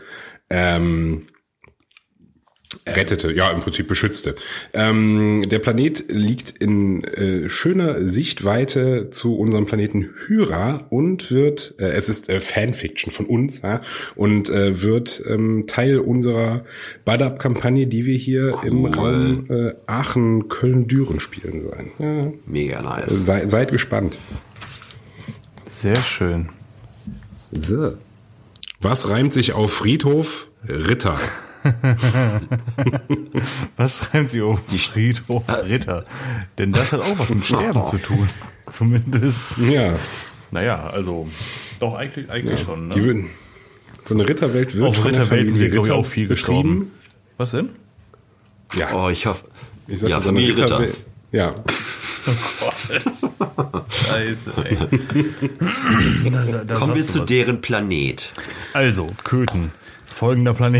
rettete, ja, im Prinzip beschützte. Der Planet liegt in schöner Sichtweite zu unserem Planeten Hyra und wird, es ist Fanfiction von uns, ja, und wird Teil unserer Badab-Kampagne, die wir hier im Raum Aachen, Köln, Düren spielen sein. Ja. Mega nice. Seid gespannt. Sehr schön. So. Was reimt sich auf Friedhof? Ritter. Was reimt sich auf Friedhof? Ritter. Denn das hat auch was mit Sterben zu tun. Zumindest. Ja. Naja, also doch eigentlich schon. Ne? So eine Ritterwelt wird auf Ritterwelten wird, glaube ich, auch viel gestorben. Was denn? Ja. Oh, ich hoffe. Ich sagte, so eine Ritterwelt. Ja. Oh Gott. Scheiße, ey. Kommen wir zu deren Planet. Also, Köthen. Folgender Planet.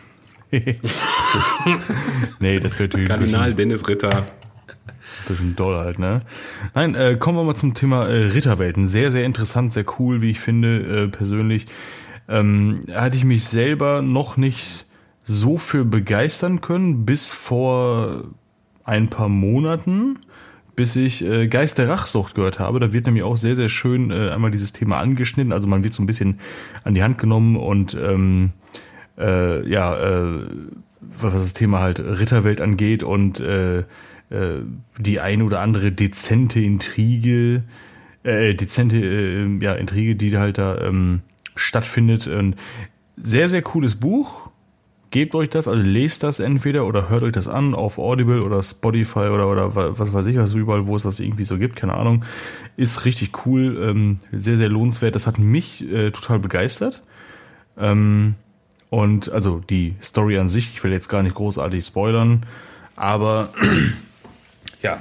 Nee, das gehört natürlich Kardinal Dennis Ritter. Bisschen doll halt, ne? Nein, kommen wir mal zum Thema Ritterwelten. Sehr, sehr interessant, sehr cool, wie ich finde, persönlich. Hatte ich mich selber noch nicht so für begeistern können, bis vor ein paar Monaten, bis ich Geist der Rachsucht gehört habe. Da wird nämlich auch sehr, sehr schön einmal dieses Thema angeschnitten. Also man wird so ein bisschen an die Hand genommen und was das Thema halt Ritterwelt angeht und die eine oder andere dezente Intrige, die halt da stattfindet. Und sehr, sehr cooles Buch. Gebt euch das, also lest das entweder oder hört euch das an auf Audible oder Spotify oder was weiß ich, was überall, wo es das irgendwie so gibt, keine Ahnung. Ist richtig cool, sehr, sehr lohnenswert. Das hat mich total begeistert. Und also die Story an sich, ich will jetzt gar nicht großartig spoilern, aber ja,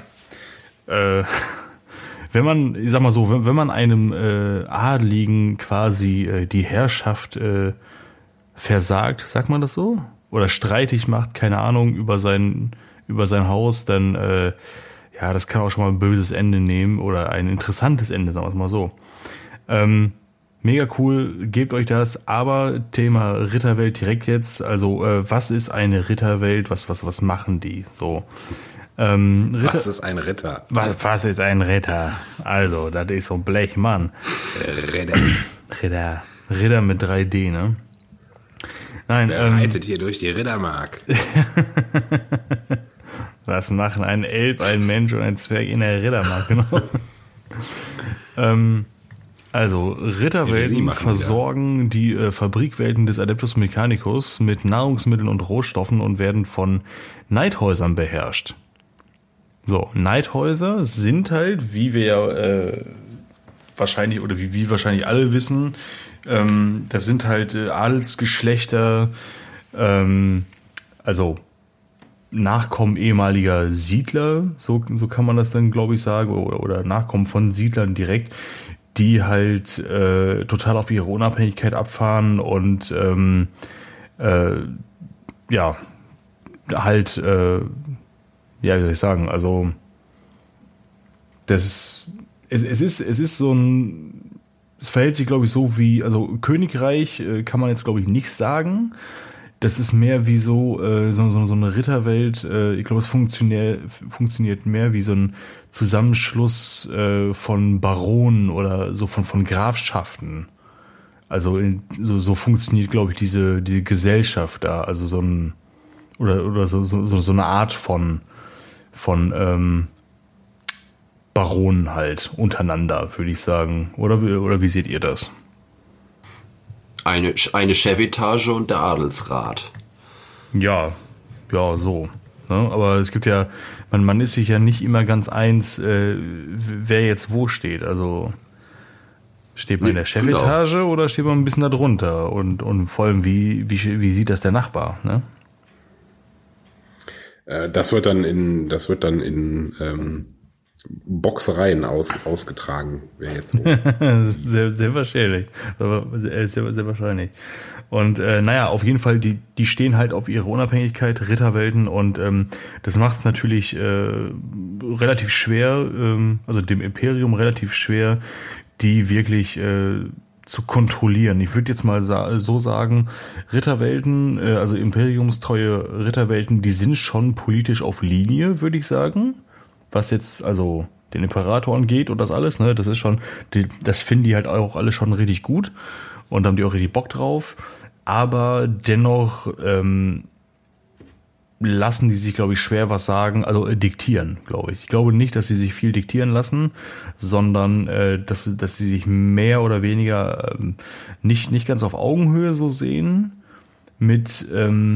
wenn man, ich sag mal so, wenn man einem Adligen quasi die Herrschaft versagt, sagt man das so? Oder streitig macht, keine Ahnung, über sein Haus, dann das kann auch schon mal ein böses Ende nehmen oder ein interessantes Ende, sagen wir es mal so. Mega cool, gebt euch das, aber Thema Ritterwelt direkt jetzt, also was ist eine Ritterwelt, was machen die so? Was ist ein Ritter? Was ist ein Ritter? Also, das ist so ein Blechmann. Ritter mit 3D, ne? Nein, reitet hier durch die Rittermark. Was machen ein Elb, ein Mensch und ein Zwerg in der Rittermark? Genau. Also, Ritterwelten versorgen die Fabrikwelten des Adeptus Mechanicus mit Nahrungsmitteln und Rohstoffen und werden von Neidhäusern beherrscht. So, Neidhäuser sind halt, wie wir ja wahrscheinlich, oder wie wahrscheinlich alle wissen, das sind halt Adelsgeschlechter, also Nachkommen ehemaliger Siedler, so kann man das dann, glaube ich, sagen, oder Nachkommen von Siedlern direkt, die halt total auf ihre Unabhängigkeit abfahren und ja, halt, ja, wie soll ich sagen, also es ist so ein, es verhält sich, glaube ich, so wie, also Königreich kann man jetzt, glaube ich, nicht sagen. Das ist mehr wie so eine Ritterwelt. Ich glaube, es funktioniert mehr wie so ein Zusammenschluss von Baronen oder so von Grafschaften. Also so funktioniert, glaube ich, diese Gesellschaft da. Also so ein oder so eine Art von Baronen halt untereinander, würde ich sagen. Oder wie seht ihr das? Eine Chefetage und der Adelsrat. Ja, so. Ne? Aber es gibt ja, man ist sich ja nicht immer ganz eins, wer jetzt wo steht. Also steht man in der Chefetage oder steht man ein bisschen da drunter? Und vor allem, wie sieht das der Nachbar? Ne? Das wird dann in Boxereien ausgetragen, wäre jetzt sehr wahrscheinlich. Sehr wahrscheinlich. Und naja, auf jeden Fall, die stehen halt auf ihre Unabhängigkeit, Ritterwelten, und das macht es natürlich relativ schwer, also dem Imperium relativ schwer, die wirklich zu kontrollieren. Ich würde jetzt mal so sagen, Ritterwelten, also imperiumstreue Ritterwelten, die sind schon politisch auf Linie, würde ich sagen. Was jetzt also den Imperator angeht und das alles, ne, das ist schon, das finden die halt auch alle schon richtig gut und haben die auch richtig Bock drauf. Aber dennoch lassen die sich, glaube ich, schwer was sagen, also diktieren, glaube ich. Ich glaube nicht, dass sie sich viel diktieren lassen, sondern dass sie sich mehr oder weniger nicht ganz auf Augenhöhe so sehen mit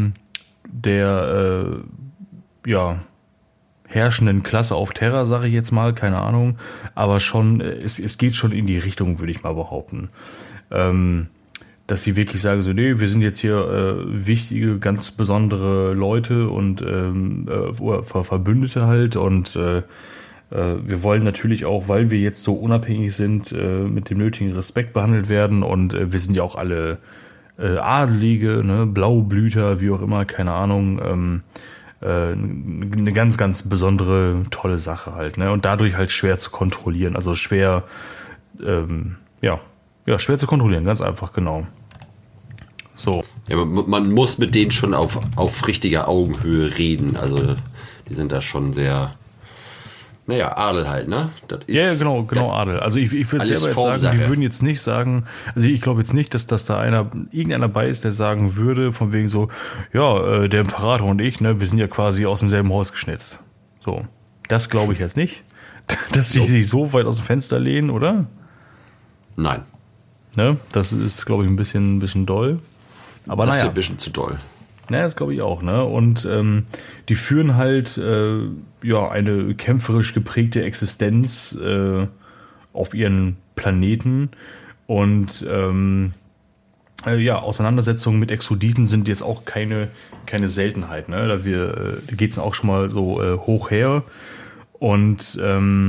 der herrschenden Klasse auf Terra, sage ich jetzt mal, keine Ahnung, aber schon, es geht schon in die Richtung, würde ich mal behaupten. Dass sie wirklich sagen so, nee, wir sind jetzt hier wichtige, ganz besondere Leute und Verbündete halt, und wir wollen natürlich auch, weil wir jetzt so unabhängig sind, mit dem nötigen Respekt behandelt werden, und wir sind ja auch alle Adelige, ne, Blaublüter, wie auch immer, keine Ahnung, eine ganz, ganz besondere, tolle Sache halt, ne? Und dadurch halt schwer zu kontrollieren, also schwer, schwer zu kontrollieren, ganz einfach, genau. So. Ja, man muss mit denen schon auf richtiger Augenhöhe reden, also die sind da schon sehr, naja, Adel halt, ne? Das ist, ja, genau, Adel. Also ich würde selber jetzt sagen, die würden jetzt nicht sagen, also ich glaube jetzt nicht, dass da irgendeiner bei ist, der sagen würde, von wegen so, ja, der Imperator und ich, ne, wir sind ja quasi aus demselben Haus geschnitzt. So. Das glaube ich jetzt nicht, dass sie sich so weit aus dem Fenster lehnen, oder? Nein. Ne? Das ist, glaube ich, ein bisschen doll. Aber das ist ein bisschen zu doll. Ja, das glaube ich auch, ne? Und die führen halt eine kämpferisch geprägte Existenz auf ihren Planeten, und Auseinandersetzungen mit Exoditen sind jetzt auch keine Seltenheit, ne? Da geht es auch schon mal so hoch her, und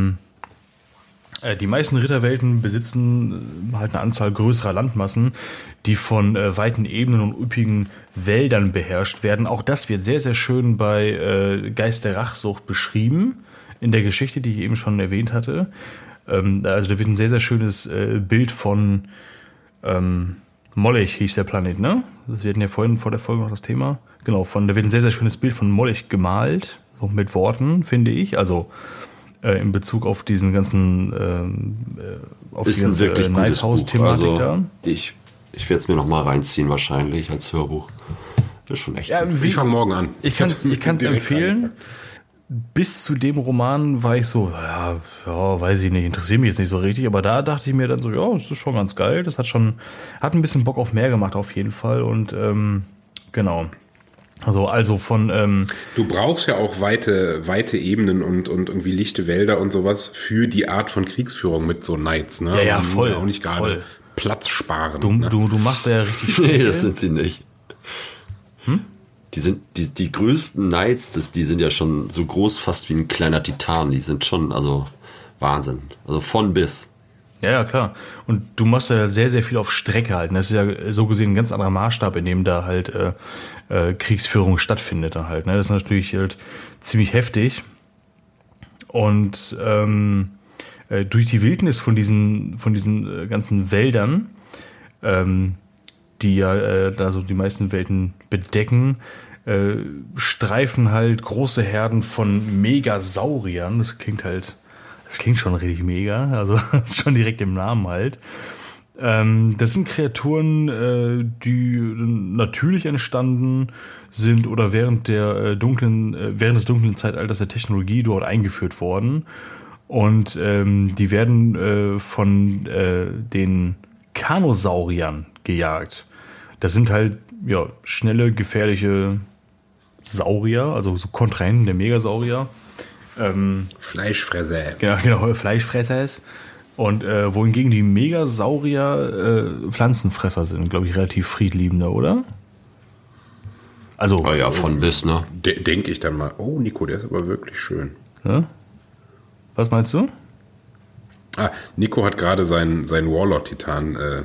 die meisten Ritterwelten besitzen halt eine Anzahl größerer Landmassen, die von weiten Ebenen und üppigen Wäldern beherrscht werden. Auch das wird sehr, sehr schön bei Geist der Rachsucht beschrieben, in der Geschichte, die ich eben schon erwähnt hatte. Also da wird ein sehr, sehr schönes Bild von Molech, hieß der Planet, ne? Wir hatten ja vorhin vor der Folge noch das Thema. Genau, da wird ein sehr, sehr schönes Bild von Molech gemalt, so mit Worten, finde ich. Also in Bezug auf diesen ganzen auf ist die ganze ein wirklich Neidhaus-Thematik also, da. Ich werde es mir noch mal reinziehen, wahrscheinlich als Hörbuch. Das ist schon echt. Ja, ich fange morgen an. Ich kann es empfehlen. bis zu dem Roman war ich so, ja, weiß ich nicht, interessiert mich jetzt nicht so richtig, aber da dachte ich mir dann so, ja, das ist schon ganz geil, das hat ein bisschen Bock auf mehr gemacht auf jeden Fall und genau. Also von du brauchst ja auch weite Ebenen und irgendwie lichte Wälder und sowas für die Art von Kriegsführung mit so Knights, ne? Ja, also voll. Auch nicht gerade voll. Platz sparen. Du machst da ja richtig Nee, das sind sie nicht. Die sind die größten Knights, die sind ja schon so groß fast wie ein kleiner Titan. Die sind schon, also Wahnsinn. Also von bis. Ja, klar. Und du machst ja sehr, sehr viel auf Strecke halt. Das ist ja so gesehen ein ganz anderer Maßstab, in dem da halt Kriegsführung stattfindet dann halt. Ne? Das ist natürlich halt ziemlich heftig. Und durch die Wildnis von diesen ganzen Wäldern, die ja da so die meisten Welten bedecken, streifen halt große Herden von Megasauriern. Das klingt schon richtig mega, also schon direkt im Namen halt. Das sind Kreaturen, die natürlich entstanden sind oder während des dunklen Zeitalters der Technologie dort eingeführt worden. Und die werden von den Carnosauriern gejagt. Das sind halt schnelle, gefährliche Saurier, also so Kontrahenten der Megasaurier. Fleischfresser. Genau, Fleischfresser ist. Und wohingegen die Megasaurier Pflanzenfresser sind, glaube ich, relativ friedliebender, oder? Also. Oh ja, von bis, ne? Denke ich dann mal. Oh, Nico, der ist aber wirklich schön. Ja? Was meinst du? Nico hat gerade seinen Warlord-Titan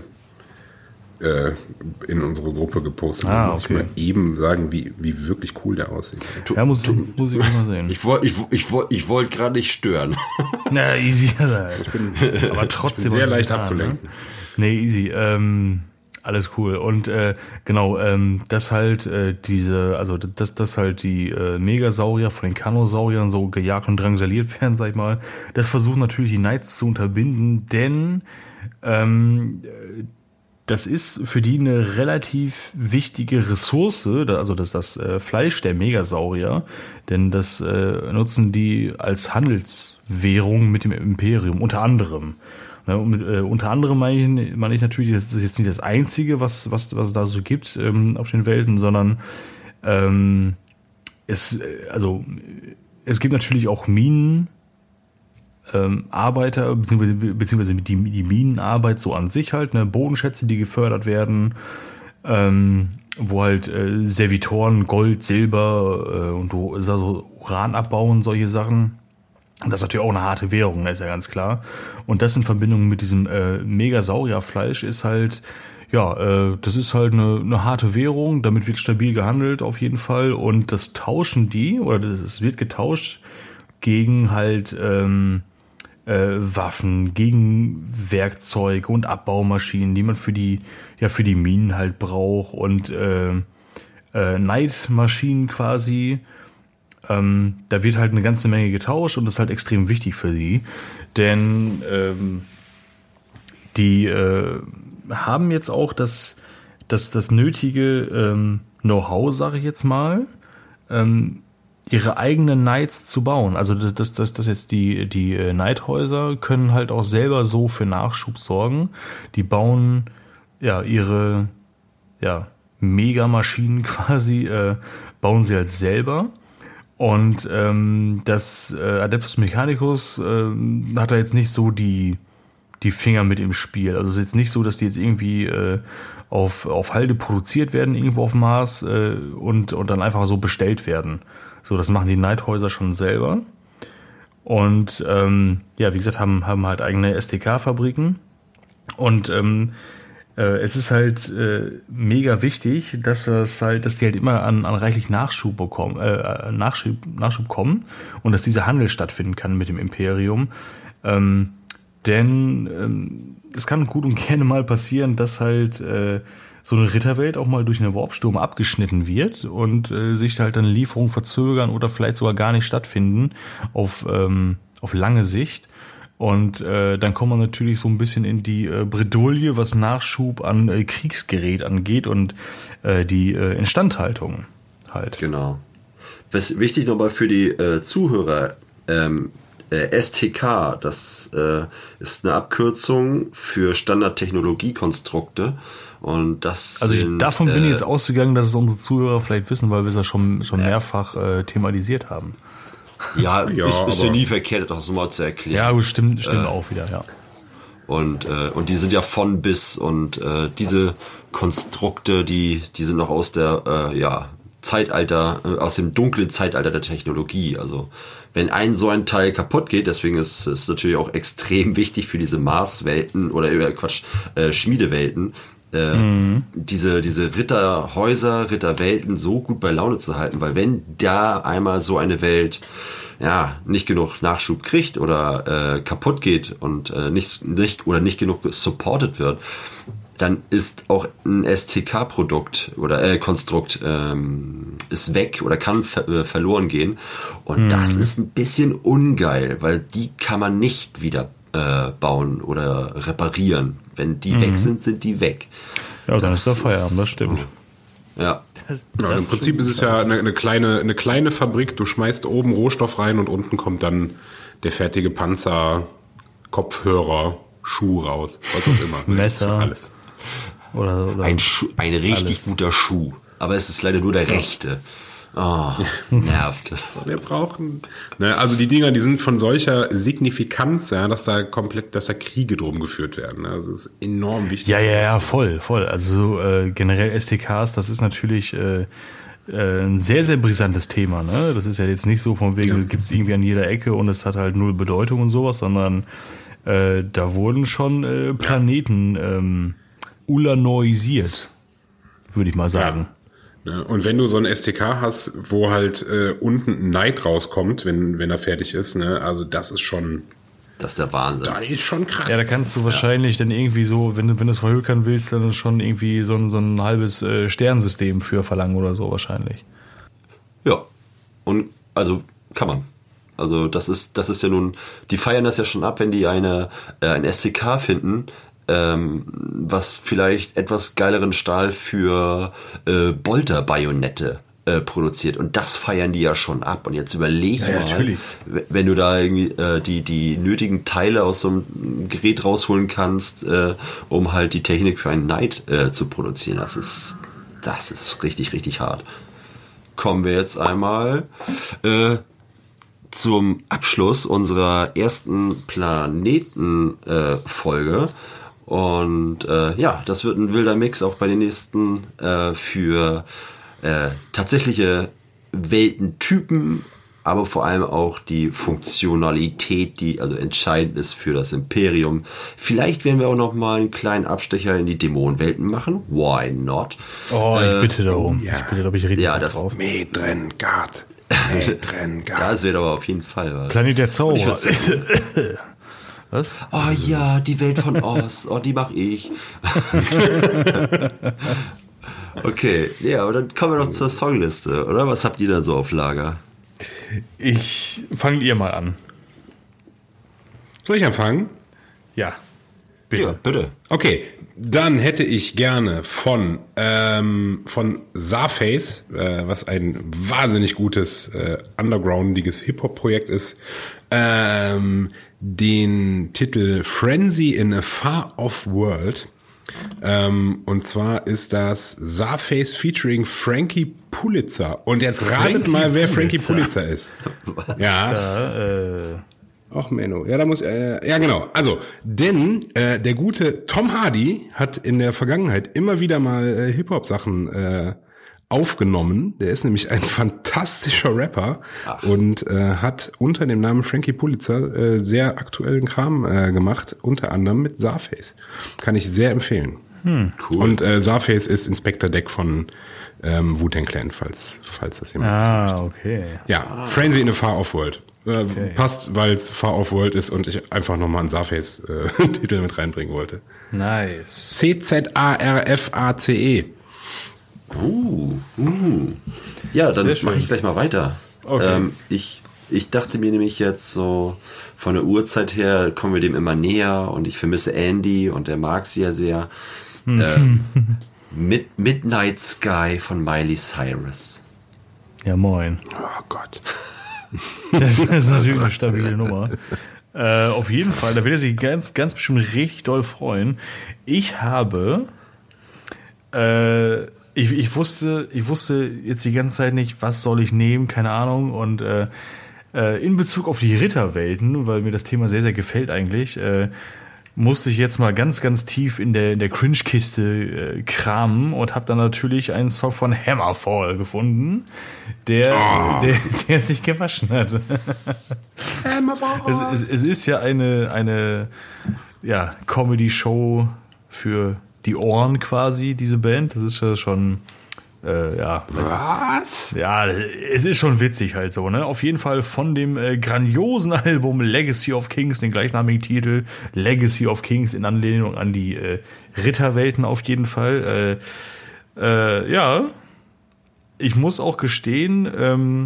in unsere Gruppe gepostet. Okay. Muss ich mal eben sagen, wie wirklich cool der aussieht. Ja, muss ich mal sehen. Ich wollte gerade nicht stören. Na, easy. Aber trotzdem. Ich bin sehr leicht getan, abzulenken. Ne? Nee, easy. Alles cool. Und genau, dass halt dass halt die Megasaurier von den Carnosauriern so gejagt und drangsaliert werden, sag ich mal, das versuchen natürlich die Knights zu unterbinden, denn das ist für die eine relativ wichtige Ressource, also das Fleisch der Megasaurier, denn das nutzen die als Handelswährung mit dem Imperium, unter anderem. Ne, unter anderem meine ich natürlich, das ist jetzt nicht das Einzige, was da so gibt auf den Welten, sondern es gibt natürlich auch Minenarbeiter, beziehungsweise die Minenarbeit so an sich halt, ne, Bodenschätze, die gefördert werden, wo halt Servitoren, Gold, Silber und so Uran abbauen, solche Sachen. Das ist natürlich auch eine harte Währung, ist ja ganz klar. Und das in Verbindung mit diesem Megasaurierfleisch ist halt, das ist halt eine harte Währung, damit wird stabil gehandelt auf jeden Fall. Und das tauschen es wird getauscht gegen halt Waffen, gegen Werkzeuge und Abbaumaschinen, die man für die Minen halt braucht und Neidmaschinen quasi. Da wird halt eine ganze Menge getauscht und das ist halt extrem wichtig für sie, denn die haben jetzt auch das nötige Know-how, sage ich jetzt mal, ihre eigenen Knights zu bauen. Also das jetzt die Knighthäuser können halt auch selber so für Nachschub sorgen. Die bauen ihre Megamaschinen quasi, bauen sie halt selber. Und das Adeptus Mechanicus hat da jetzt nicht so die Finger mit im Spiel. Also es ist jetzt nicht so, dass die jetzt irgendwie auf Halde produziert werden, irgendwo auf dem Mars und dann einfach so bestellt werden. So, das machen die Knighthäuser schon selber. Und wie gesagt, haben halt eigene STK-Fabriken. Und es ist halt mega wichtig, dass die halt immer an reichlich Nachschub kommen und dass dieser Handel stattfinden kann mit dem Imperium. Denn es kann gut und gerne mal passieren, dass halt so eine Ritterwelt auch mal durch einen Warpsturm abgeschnitten wird und sich halt dann Lieferungen verzögern oder vielleicht sogar gar nicht stattfinden auf lange Sicht. Und dann kommt man natürlich so ein bisschen in die Bredouille, was Nachschub an Kriegsgerät angeht und die Instandhaltung halt. Genau. was wichtig nochmal für die Zuhörer, STK, das ist eine Abkürzung für Standardtechnologiekonstrukte. Und das davon bin ich jetzt ausgegangen, dass es unsere Zuhörer vielleicht wissen, weil wir es ja schon mehrfach thematisiert haben. Ja, ist ja nie verkehrt, das mal zu erklären. Ja, gut, stimmt auch wieder, ja. Und die sind ja von bis und diese Konstrukte, die sind noch aus der Zeitalter, aus dem dunklen Zeitalter der Technologie. Also wenn so ein Teil kaputt geht, deswegen ist es natürlich auch extrem wichtig für diese Marswelten oder Schmiedewelten, diese Ritterhäuser, Ritterwelten so gut bei Laune zu halten, weil wenn da einmal so eine Welt nicht genug Nachschub kriegt oder kaputt geht und nicht genug supported wird, dann ist auch ein STK-Produkt oder Konstrukt ist weg oder kann verloren gehen. Und das ist ein bisschen ungeil, weil die kann man nicht wieder bauen oder reparieren. Wenn die weg sind die weg. Ja, dann ist der Feierabend, das stimmt. Ja. Im Prinzip ist es ja eine kleine Fabrik. Du schmeißt oben Rohstoff rein und unten kommt dann der fertige Panzer, Kopfhörer, Schuh raus. Was auch immer. Messer. Alles. Oder ein richtig guter Schuh. Aber es ist leider nur der rechte. Oh, nervt. Wir brauchen. Also die Dinger, die sind von solcher Signifikanz, dass da Kriege drum geführt werden. Also das ist enorm wichtig. Ja, voll. Also generell STKs, das ist natürlich ein sehr, sehr brisantes Thema. Ne? Das ist ja jetzt nicht so von wegen, gibt es irgendwie an jeder Ecke und es hat halt null Bedeutung und sowas, sondern da wurden schon Planeten ulanoisiert, würde ich mal sagen. Ja, und wenn du so ein STK hast, wo halt unten ein Knight rauskommt, wenn er fertig ist, also das ist schon... Das ist der Wahnsinn. Das ist schon krass. Ja, da kannst du wahrscheinlich dann irgendwie so, wenn du es verhökern willst, dann schon irgendwie so ein halbes Sternensystem für verlangen oder so wahrscheinlich. Ja, und also kann man. Also das ist ja nun, die feiern das ja schon ab, wenn die ein STK finden, was vielleicht etwas geileren Stahl für Bolter-Bajonette produziert. Und das feiern die ja schon ab. Und jetzt überleg mal, natürlich, wenn du da irgendwie die nötigen Teile aus so einem Gerät rausholen kannst, um halt die Technik für einen Knight zu produzieren. Das ist richtig, richtig hart. Kommen wir jetzt einmal zum Abschluss unserer ersten Planeten-Folge. Und das wird ein wilder Mix auch bei den nächsten für tatsächliche Weltentypen, aber vor allem auch die Funktionalität, die also entscheidend ist für das Imperium. Vielleicht werden wir auch noch mal einen kleinen Abstecher in die Dämonenwelten machen. Why not? Oh, ich bitte darum. Ja. Ich bitte, da bin ich richtig drauf. Medrengard. Das wird aber auf jeden Fall was. Planet der Zauberer. Was? Oh ja, die Welt von Oz. Oh, die mache ich. Okay, ja, aber dann kommen wir doch zur Songliste, oder? Was habt ihr da so auf Lager? Fangt ihr mal an. Soll ich anfangen? Ja, bitte. Ja, bitte. Okay, dann hätte ich gerne von Zarface, was ein wahnsinnig gutes undergroundiges Hip-Hop-Projekt ist, den Titel Frenzy in a Far-Off World. Und zwar ist das Zarface featuring Frankie Pulitzer. Und jetzt ratet mal, wer Frankie Pulitzer ist. Was? Ja. Ach, Menno. Ja, da muss, ja, genau. Also, denn, der gute Tom Hardy hat in der Vergangenheit immer wieder mal Hip-Hop-Sachen, aufgenommen. Der ist nämlich ein fantastischer Rapper und hat unter dem Namen Frankie Pulitzer sehr aktuellen Kram gemacht, unter anderem mit Zarface. Kann ich sehr empfehlen. Cool. Und Zarface ist Inspector Deck von Wu-Tang Clan, falls das jemand sagt. Okay. Ja, Frenzy in a Far-Off World. Okay. Passt, weil es Far-Off World ist und ich einfach nochmal einen Zarface-Titel mit reinbringen wollte. Nice. C-Z-A-R-F-A-C-E. Ja, dann mache ich gleich mal weiter. Okay. Ich dachte mir nämlich jetzt so, von der Uhrzeit her kommen wir dem immer näher und ich vermisse Andy und der mag sie ja sehr. Midnight Sky von Miley Cyrus. Ja, moin. Oh Gott. Das ist natürlich eine stabile Nummer. Auf jeden Fall, da wird er sich ganz, ganz bestimmt richtig doll freuen. Ich habe, ich wusste jetzt die ganze Zeit nicht, was soll ich nehmen, keine Ahnung. Und in Bezug auf die Ritterwelten, weil mir das Thema sehr, sehr gefällt eigentlich, musste ich jetzt mal ganz, ganz tief in der Cringe-Kiste kramen und habe dann natürlich einen Song von Hammerfall gefunden, der sich gewaschen hat. Hammerfall! Es ist ja eine Comedy-Show für die Ohren quasi, diese Band. Das ist ja schon... Was? Ja, es ist schon witzig halt so, ne? Auf jeden Fall von dem grandiosen Album Legacy of Kings, den gleichnamigen Titel, Legacy of Kings in Anlehnung an die Ritterwelten auf jeden Fall. Ich muss auch gestehen,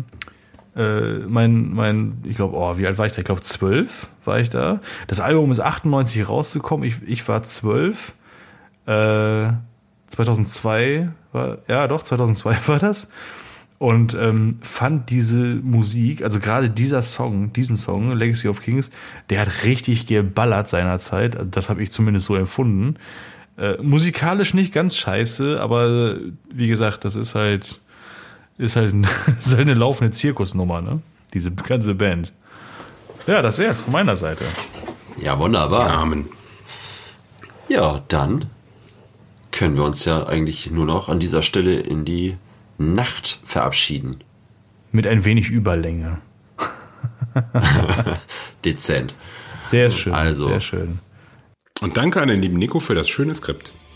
ich glaube, wie alt war ich da? Ich glaube 12 war ich da. Das Album ist 98 rausgekommen, ich war 12. 2002 war das und fand diese Musik, also gerade diesen Song, Legacy of Kings, der hat richtig geballert seinerzeit, also das habe ich zumindest so empfunden. Musikalisch nicht ganz scheiße, aber wie gesagt, das ist halt eine laufende Zirkusnummer, ne? Diese ganze Band. Ja, das wär's von meiner Seite. Ja, wunderbar. Amen. Ja, dann können wir uns ja eigentlich nur noch an dieser Stelle in die Nacht verabschieden. Mit ein wenig Überlänge. Dezent. Sehr schön, also. sehr schön. Und danke an den lieben Nico für das schöne Skript.